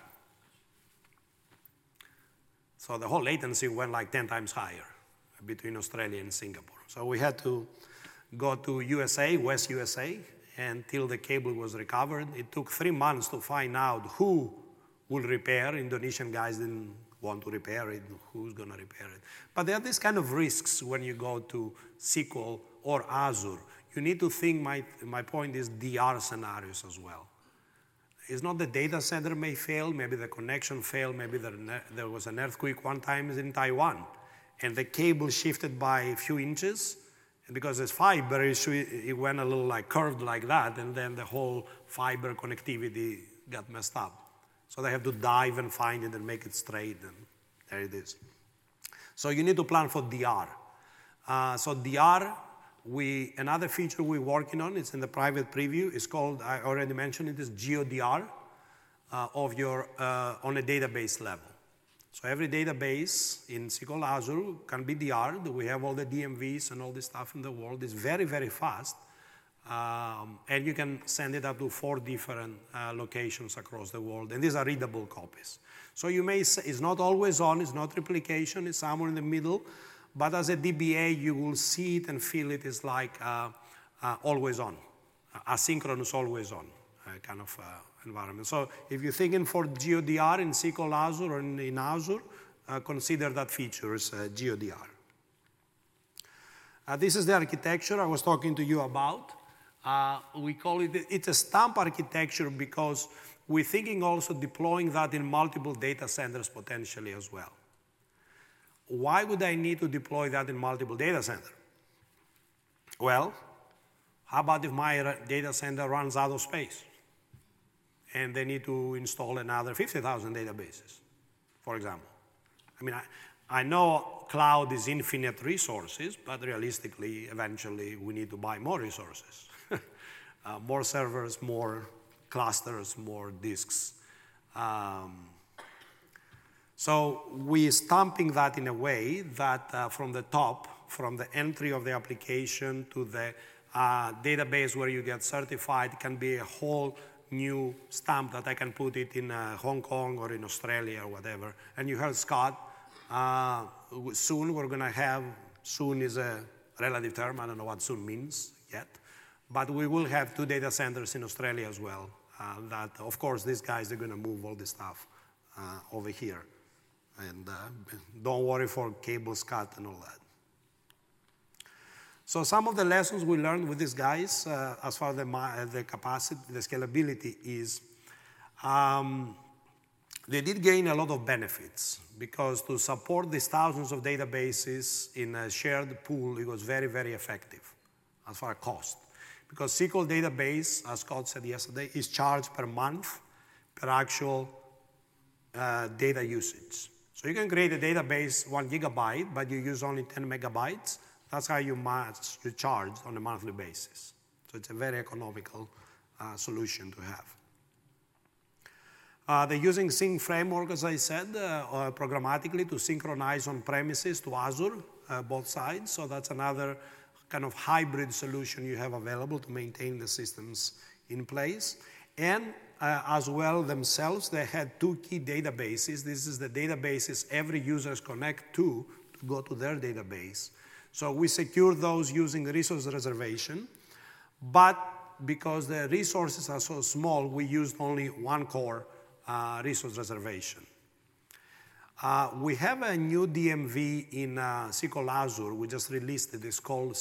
So the whole latency went like 10 times higher between Australia and Singapore. So we had to go to USA, West USA, until the cable was recovered. It took 3 months to find out who will repair. Indonesian guys didn't want to repair it. Who's going to repair it? But there are these kind of risks when you go to SQL or Azure. you need to think, my point is DR scenarios as well. It's not the data center may fail, maybe the connection failed, maybe there was an earthquake one time in Taiwan, and the cable shifted by a few inches, and because it's fiber, it went a little like curved like that, and then the whole fiber connectivity got messed up. So they have to dive and find it and make it straight, and there it is. So you need to plan for DR. So DR, another feature we're working on, it's in the private preview, it's called, I already mentioned it, is GeoDR on a database level. So every database in SQL Azure can be DR'd. We have all the DMVs and all this stuff in the world. It's very, very fast. And you can send it up to 4 different locations across the world. And these are readable copies. So you may say it's not always on, it's not replication, it's somewhere in the middle. But as a DBA, you will see it and feel it is like always on, asynchronous, always on kind of environment. So if you're thinking for GeoDR in SQL Azure or in Azure, consider that feature as GeoDR. This is the architecture I was talking to you about. We call it's a stamp architecture because we're thinking also deploying that in multiple data centers potentially as well. Why would I need to deploy that in multiple data centers? Well, how about if my data center runs out of space and they need to install another 50,000 databases, for example? I mean, I know cloud is infinite resources, but realistically, eventually, we need to buy more resources. More servers, more clusters, more disks. So we're stamping that in a way that from the top, from the entry of the application to the database where you get certified, can be a whole new stamp that I can put it in Hong Kong or in Australia or whatever. And you heard Scott, soon we're going to have, soon is a relative term, I don't know what soon means yet, but we will have 2 data centers in Australia as well. That, of course, these guys are going to move all this stuff over here. And don't worry for cables cut and all that. So some of the lessons we learned with these guys as far as the capacity, the scalability is, they did gain a lot of benefits because to support these thousands of databases in a shared pool, it was very, very effective as far as cost. Because SQL database, as Scott said yesterday, is charged per month per actual data usage. So you can create a database 1 gigabyte, but you use only 10 megabytes. That's how you charge on a monthly basis. So it's a very economical solution to have. They're using Sync Framework, as I said, programmatically to synchronize on premises to Azure, both sides. So that's another kind of hybrid solution you have available to maintain the systems in place. And as well themselves, they had 2 key databases. This is the databases every user connect to go to their database. So we secure those using resource reservation. But because the resources are so small, we used only 1 core resource reservation. We have a new DMV in SQL Azure. We just released it. It's called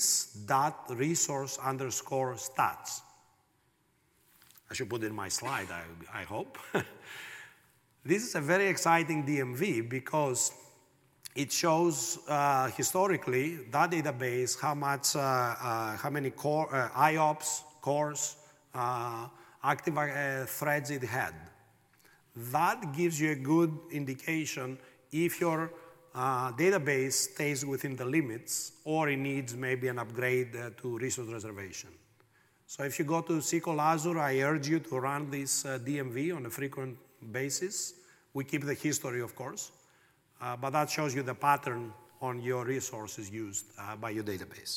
sys.resource_stats. I should put it in my slide, I hope. This is a very exciting DMV because it shows historically that database how many IOPS cores, active threads it had. That gives you a good indication if your database stays within the limits or it needs maybe an upgrade to resource reservation. So if you go to SQL Azure, I urge you to run this DMV on a frequent basis. We keep the history, of course, but that shows you the pattern on your resources used by your database.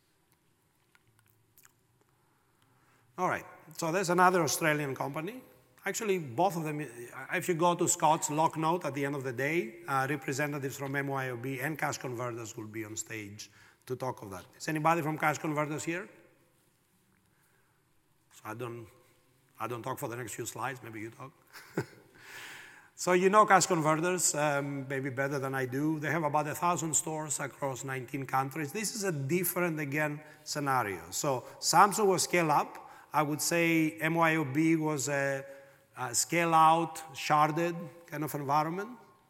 All right, so there's another Australian company. Actually, both of them, if you go to Scott's lock note at the end of the day, representatives from MYOB and Cache Converters will be on stage to talk of that. Is anybody from Cache Converters here? So I don't talk for the next few slides, maybe you talk. So you know Cash Converters, maybe better than I do. They have about 1,000 stores across 19 countries. This is a different, again, scenario. So Samsung was scale up. I would say MYOB was a scale out, sharded kind of environment.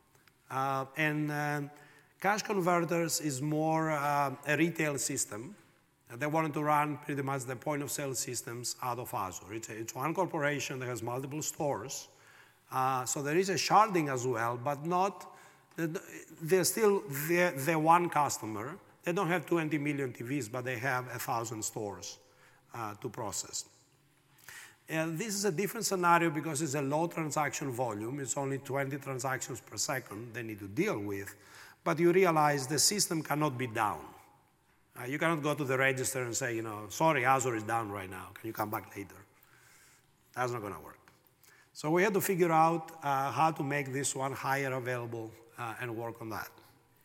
Cash Converters is more a retail system. They wanted to run pretty much the point of sale systems out of Azure. It's one corporation that has multiple stores. So there is a sharding as well, but not, they're still the one customer. They don't have 20 million TVs, but they have 1,000 stores to process. And this is a different scenario because it's a low transaction volume. It's only 20 transactions per second they need to deal with. But you realize the system cannot be down. You cannot go to the register and say, sorry, Azure is down right now. Can you come back later? That's not going to work. So we had to figure out how to make this one higher available and work on that.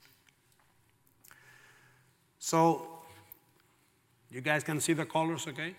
So you guys can see the colors, okay?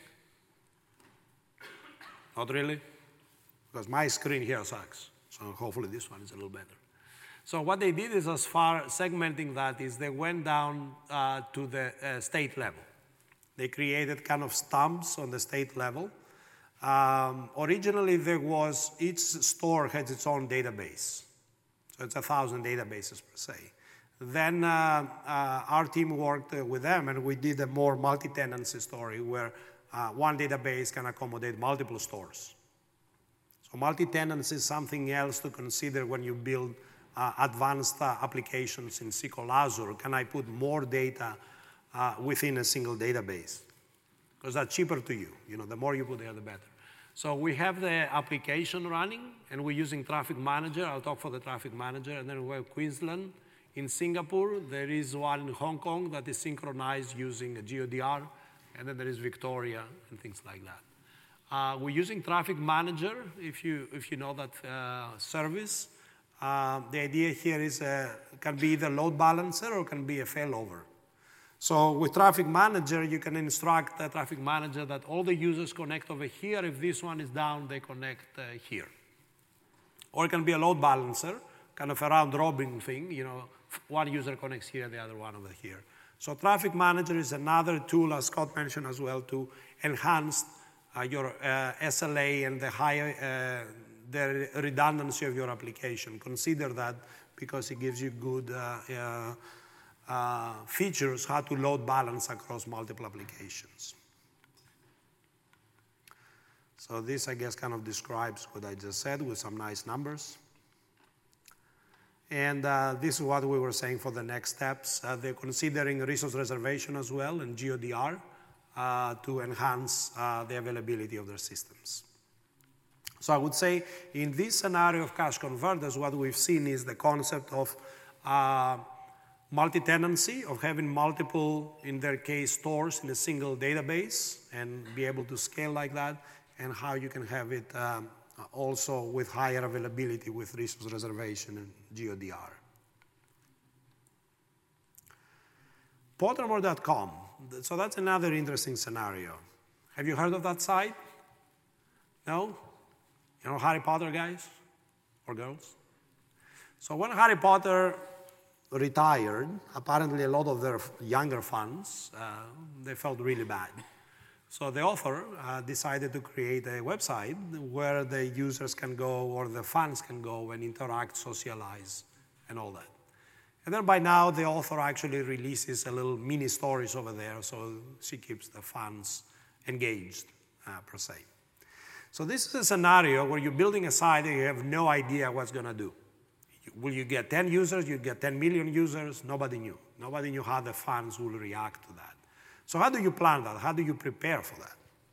Not really? Because my screen here sucks. So hopefully this one is a little better. So what they did is, as far segmenting that, is they went down to the state level. They created kind of stumps on the state level. Originally, each store has its own database. So it's 1,000 databases per se. Then our team worked with them, and we did a more multi-tenancy story where one database can accommodate multiple stores. So multi-tenancy is something else to consider when you build advanced applications in SQL Azure. Can I put more data within a single database? Because that's cheaper to you. The more you put there, the better. So we have the application running, and we're using Traffic Manager. I'll talk for the Traffic Manager. And then we have Queensland. In Singapore, there is one in Hong Kong that is synchronized using a GeoDR. And then there is Victoria and things like that. We're using Traffic Manager, if you know that service. The idea here is can be either load balancer or can be a failover. So with Traffic Manager, you can instruct the Traffic Manager that all the users connect over here. If this one is down, they connect here. Or it can be a load balancer, kind of a round-robin thing. One user connects here, the other one over here. So Traffic Manager is another tool, as Scott mentioned as well, to enhance your SLA and the redundancy of your application. Consider that because it gives you good features how to load balance across multiple applications. So this, I guess, kind of describes what I just said with some nice numbers. And this is what we were saying for the next steps. They're considering resource reservation as well and GeoDR to enhance the availability of their systems. So I would say in this scenario of Cash Converters, what we've seen is the concept of multi-tenancy, of having multiple, in their case, stores in a single database and be able to scale like that, and how you can have it also with higher availability with resource reservation and GeoDR. Pottermore.com. So that's another interesting scenario. Have you heard of that site? No? You know Harry Potter, guys? Or girls? So when Harry Potter retired, apparently a lot of their younger fans, they felt really bad. So the author decided to create a website where the users can go, or the fans can go and interact, socialize, and all that. And then by now, the author actually releases a little mini stories over there, so she keeps the fans engaged, per se. So this is a scenario where you're building a site and you have no idea what's going to do. Will you get 10 users? You get 10 million users? Nobody knew. Nobody knew how the fans will react to that. So how do you plan that? How do you prepare for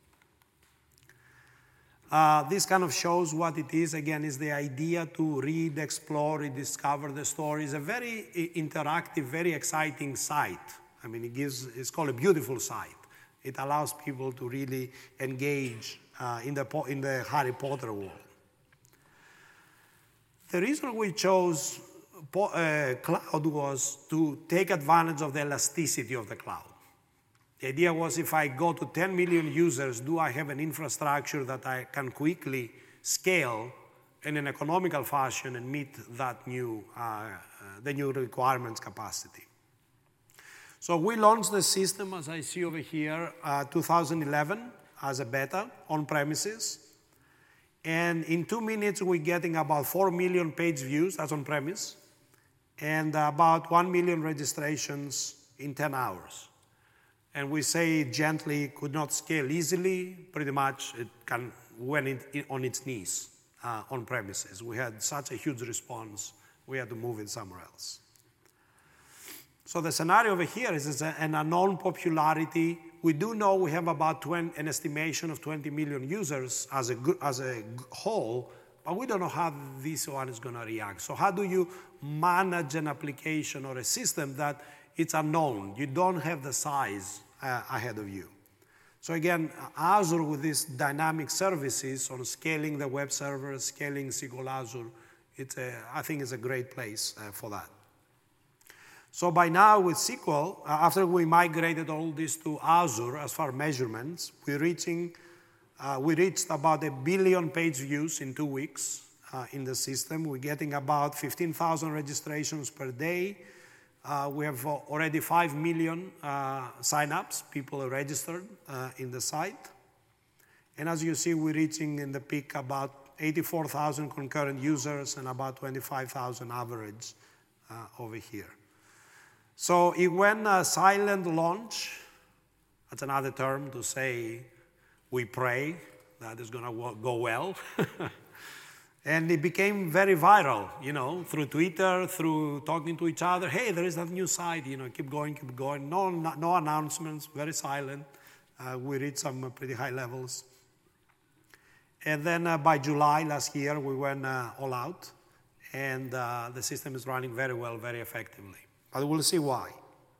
that? This kind of shows what it is. Again, is the idea to read, explore, rediscover the story. It's a very interactive, very exciting site. I mean, it's called a beautiful site. It allows people to really engage in the Harry Potter world. The reason we chose cloud was to take advantage of the elasticity of the cloud. The idea was, if I go to 10 million users, do I have an infrastructure that I can quickly scale in an economical fashion and meet that the new requirements capacity. So we launched the system, as I see over here, 2011 as a beta on premises. And in 2 minutes, we're getting about 4 million page views, that's on premise, and about 1 million registrations in 10 hours. And we say gently, could not scale easily, pretty much it went on its knees on premises. We had such a huge response, we had to move it somewhere else. So the scenario over here is an unknown popularity. We do know we have about an estimation of 20 million users as a whole, but we don't know how this one is going to react. So how do you manage an application or a system that it's unknown? You don't have the size ahead of you. So again, Azure with these dynamic services on scaling the web servers, scaling SQL Azure, I think it's a great place for that. So by now with SQL, after we migrated all this to Azure as far as measurements, we reached about 1 billion page views in 2 weeks in the system. We're getting about 15,000 registrations per day. We have already 5 million signups, people are registered in the site. And as you see, we're reaching in the peak about 84,000 concurrent users and about 25,000 average over here. So it went a silent launch. That's another term to say we pray that it's going to go well. And it became very viral, through Twitter, through talking to each other. Hey, there is that new site, keep going, keep going. No announcements, very silent. We reached some pretty high levels. And then by July last year, we went all out. And the system is running very well, very effectively. But we'll see why.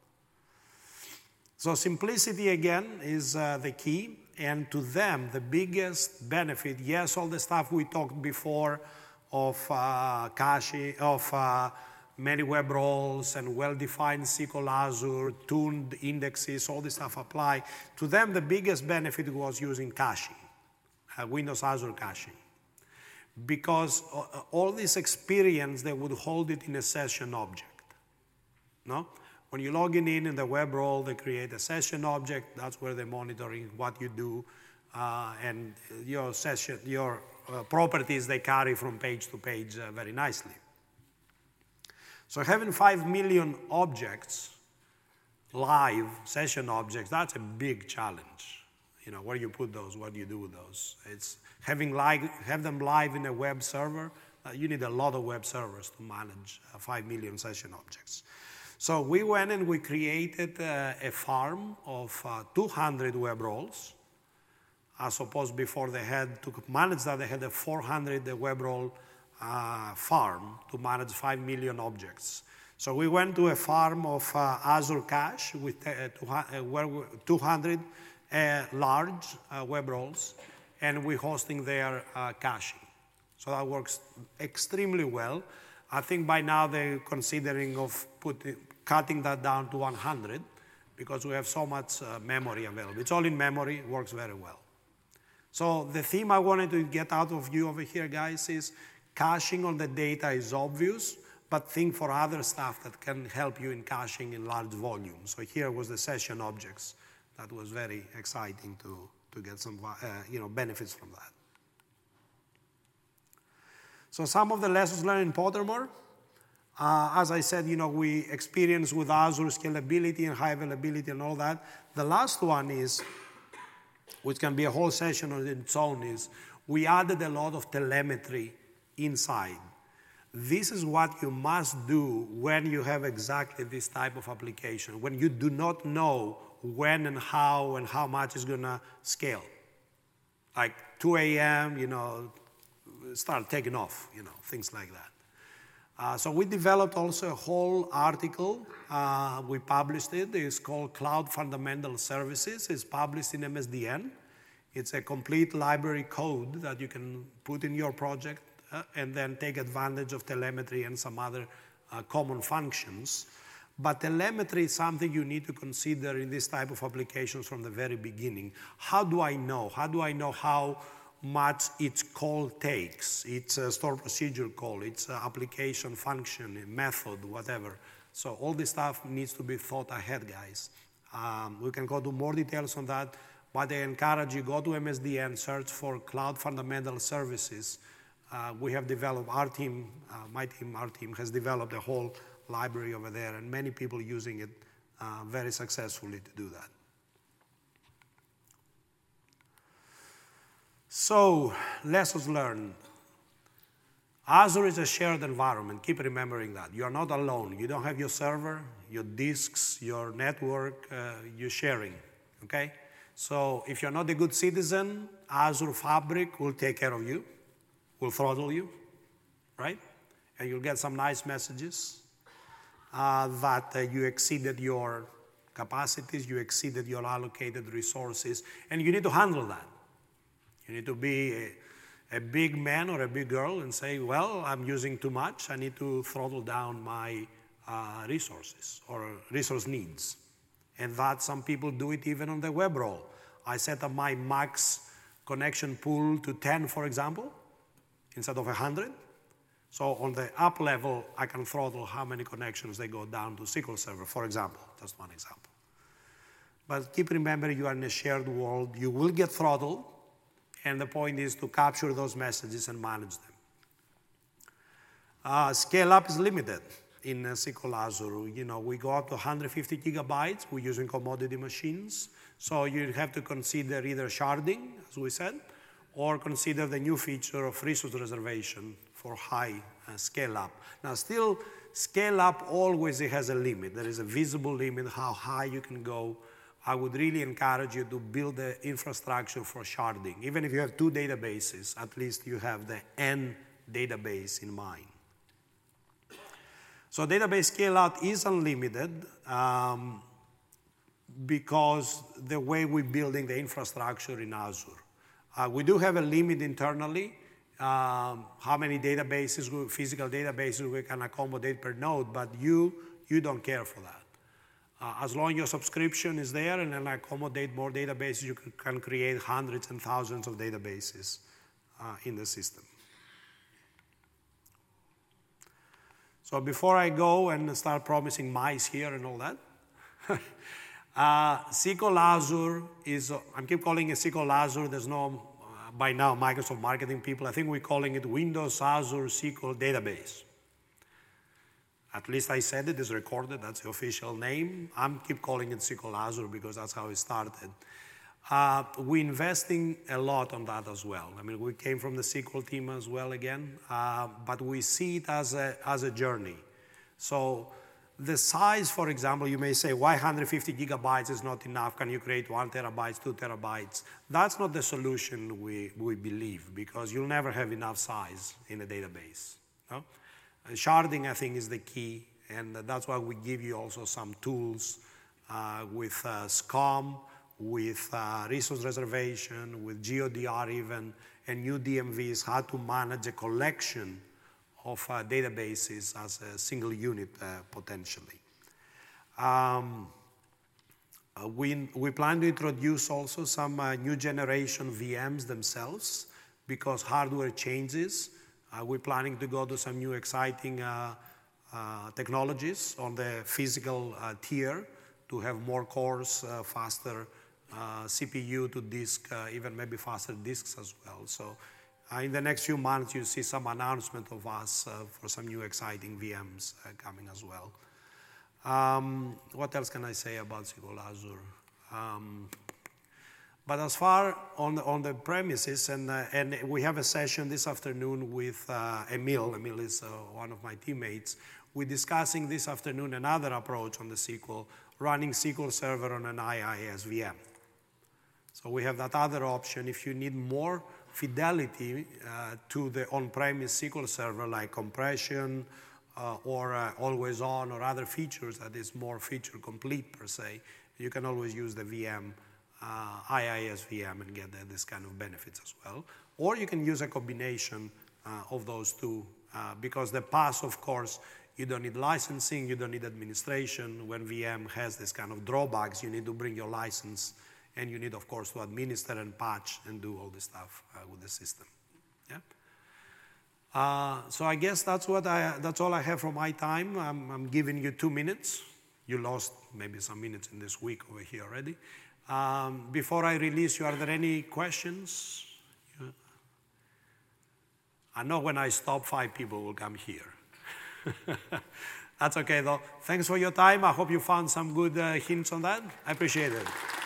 So simplicity, again, is the key. And to them, the biggest benefit, yes, all the stuff we talked before of caching, of many web roles and well-defined SQL Azure, tuned indexes, all this stuff apply. To them, the biggest benefit was using caching, Windows Azure caching. Because all this experience, they would hold it in a session object. No? When you log in the web role, they create a session object. That's where they're monitoring what you do. And your properties, they carry from page to page very nicely. So having 5 million objects, live session objects, that's a big challenge. Where you put those, what do you do with those? It's have them live in a web server. You need a lot of web servers to manage 5 million session objects. So we went and we created a farm of 200 web roles. As opposed before they had to manage that, they had a 400 web role farm to manage 5 million objects. So we went to a farm of Azure Cache with 200 large web roles, and we're hosting their caching. So that works extremely well. I think by now they're considering of cutting that down to 100 because we have so much memory available. It's all in memory, it works very well. So the theme I wanted to get out of you over here, guys, is caching on the data is obvious, but think for other stuff that can help you in caching in large volumes. So here was the session objects. That was very exciting to get some benefits from that. So some of the lessons learned in Pottermore, as I said, we experience with Azure scalability and high availability and all that. The last one is, which can be a whole session on its own, is we added a lot of telemetry inside. This is what you must do when you have exactly this type of application, when you do not know when and how much is going to scale. Like 2 a.m., start taking off, things like that. So we developed also a whole article. We published it. It's called Cloud Fundamental Services. It's published in MSDN. It's a complete library code that you can put in your project and then take advantage of telemetry and some other common functions. But telemetry is something you need to consider in this type of applications from the very beginning. How do I know? How do I know how much its call takes, its store procedure call, its application function, method, whatever. So all this stuff needs to be thought ahead, guys. We can go to more details on that, but I encourage you, go to MSDN, search for Cloud Fundamental Services. We have developed, our team has developed a whole library over there, and many people using it very successfully to do that. So, lessons learned. Azure is a shared environment. Keep remembering that. You are not alone. You don't have your server, your disks, your network. You're sharing, okay? So if you're not a good citizen, Azure Fabric will take care of you, will throttle you, right? And you'll get some nice messages that you exceeded your capacities, you exceeded your allocated resources, and you need to handle that. You need to be a big man or a big girl and say, well, I'm using too much. I need to throttle down my resources or resource needs. And that some people do it even on the web role. I set up my max connection pool to 10, for example, instead of 100. So on the up level, I can throttle how many connections they go down to SQL Server, for example. Just one example. But keep remembering you are in a shared world. You will get throttled. And the point is to capture those messages and manage them. Scale up is limited in SQL Azure. You know, we go up to 150 gigabytes. We're using commodity machines. So you have to consider either sharding, as we said, or consider the new feature of resource reservation for high scale up. Now, still, scale up always has a limit. There is a visible limit how high you can go. I would really encourage you to build the infrastructure for sharding. Even if you have 2 databases, at least you have the N database in mind. So database scale-out is unlimited because the way we're building the infrastructure in Azure. We do have a limit internally, how many databases, physical databases we can accommodate per node, but you don't care for that. As long as your subscription is there and then accommodate more databases, you can create hundreds and thousands of databases in the system. So before I go and start promising mice here and all that, SQL Azure is, I keep calling it SQL Azure. There's no, by now, Microsoft marketing people. I think we're calling it Windows Azure SQL Database. At least I said it is recorded. That's the official name. I keep calling it SQL Azure because that's how it started. We're investing a lot on that as well. I mean, we came from the SQL team as well again, but we see it as a journey. So the size, for example, you may say, why 150 gigabytes is not enough? Can you create 1 terabyte, 2 terabytes? That's not the solution we believe, because you'll never have enough size in a database. No? Sharding, I think, is the key, and that's why we give you also some tools with SCOM, with resource reservation, with GeoDR even, and new DMVs, how to manage a collection of databases as a single unit potentially. We plan to introduce also some new generation VMs themselves because hardware changes. We're planning to go to some new exciting technologies on the physical tier to have more cores, faster CPU to disk, even maybe faster disks as well. So in the next few months, you'll see some announcement of us for some new exciting VMs coming as well. What else can I say about SQL Azure? But as far on the premises, and we have a session this afternoon with Emil. Emil is one of my teammates. We're discussing this afternoon another approach on the SQL, running SQL Server on an IIS VM. So we have that other option. If you need more fidelity to the on-premise SQL Server, like compression or always on or other features that is more feature complete per se, you can always use the VM. IIS VM and get this kind of benefits as well. Or you can use a combination of those two because the PaaS, of course, you don't need licensing, you don't need administration. When VM has this kind of drawbacks, you need to bring your license and you need, of course, to administer and patch and do all this stuff with the system. Yeah. So I guess that's all I have for my time. I'm giving you 2 minutes. You lost maybe some minutes in this week over here already. Before I release you, are there any questions? I know when I stop, 5 people will come here. That's okay, though. Thanks for your time. I hope you found some good hints on that. I appreciate it.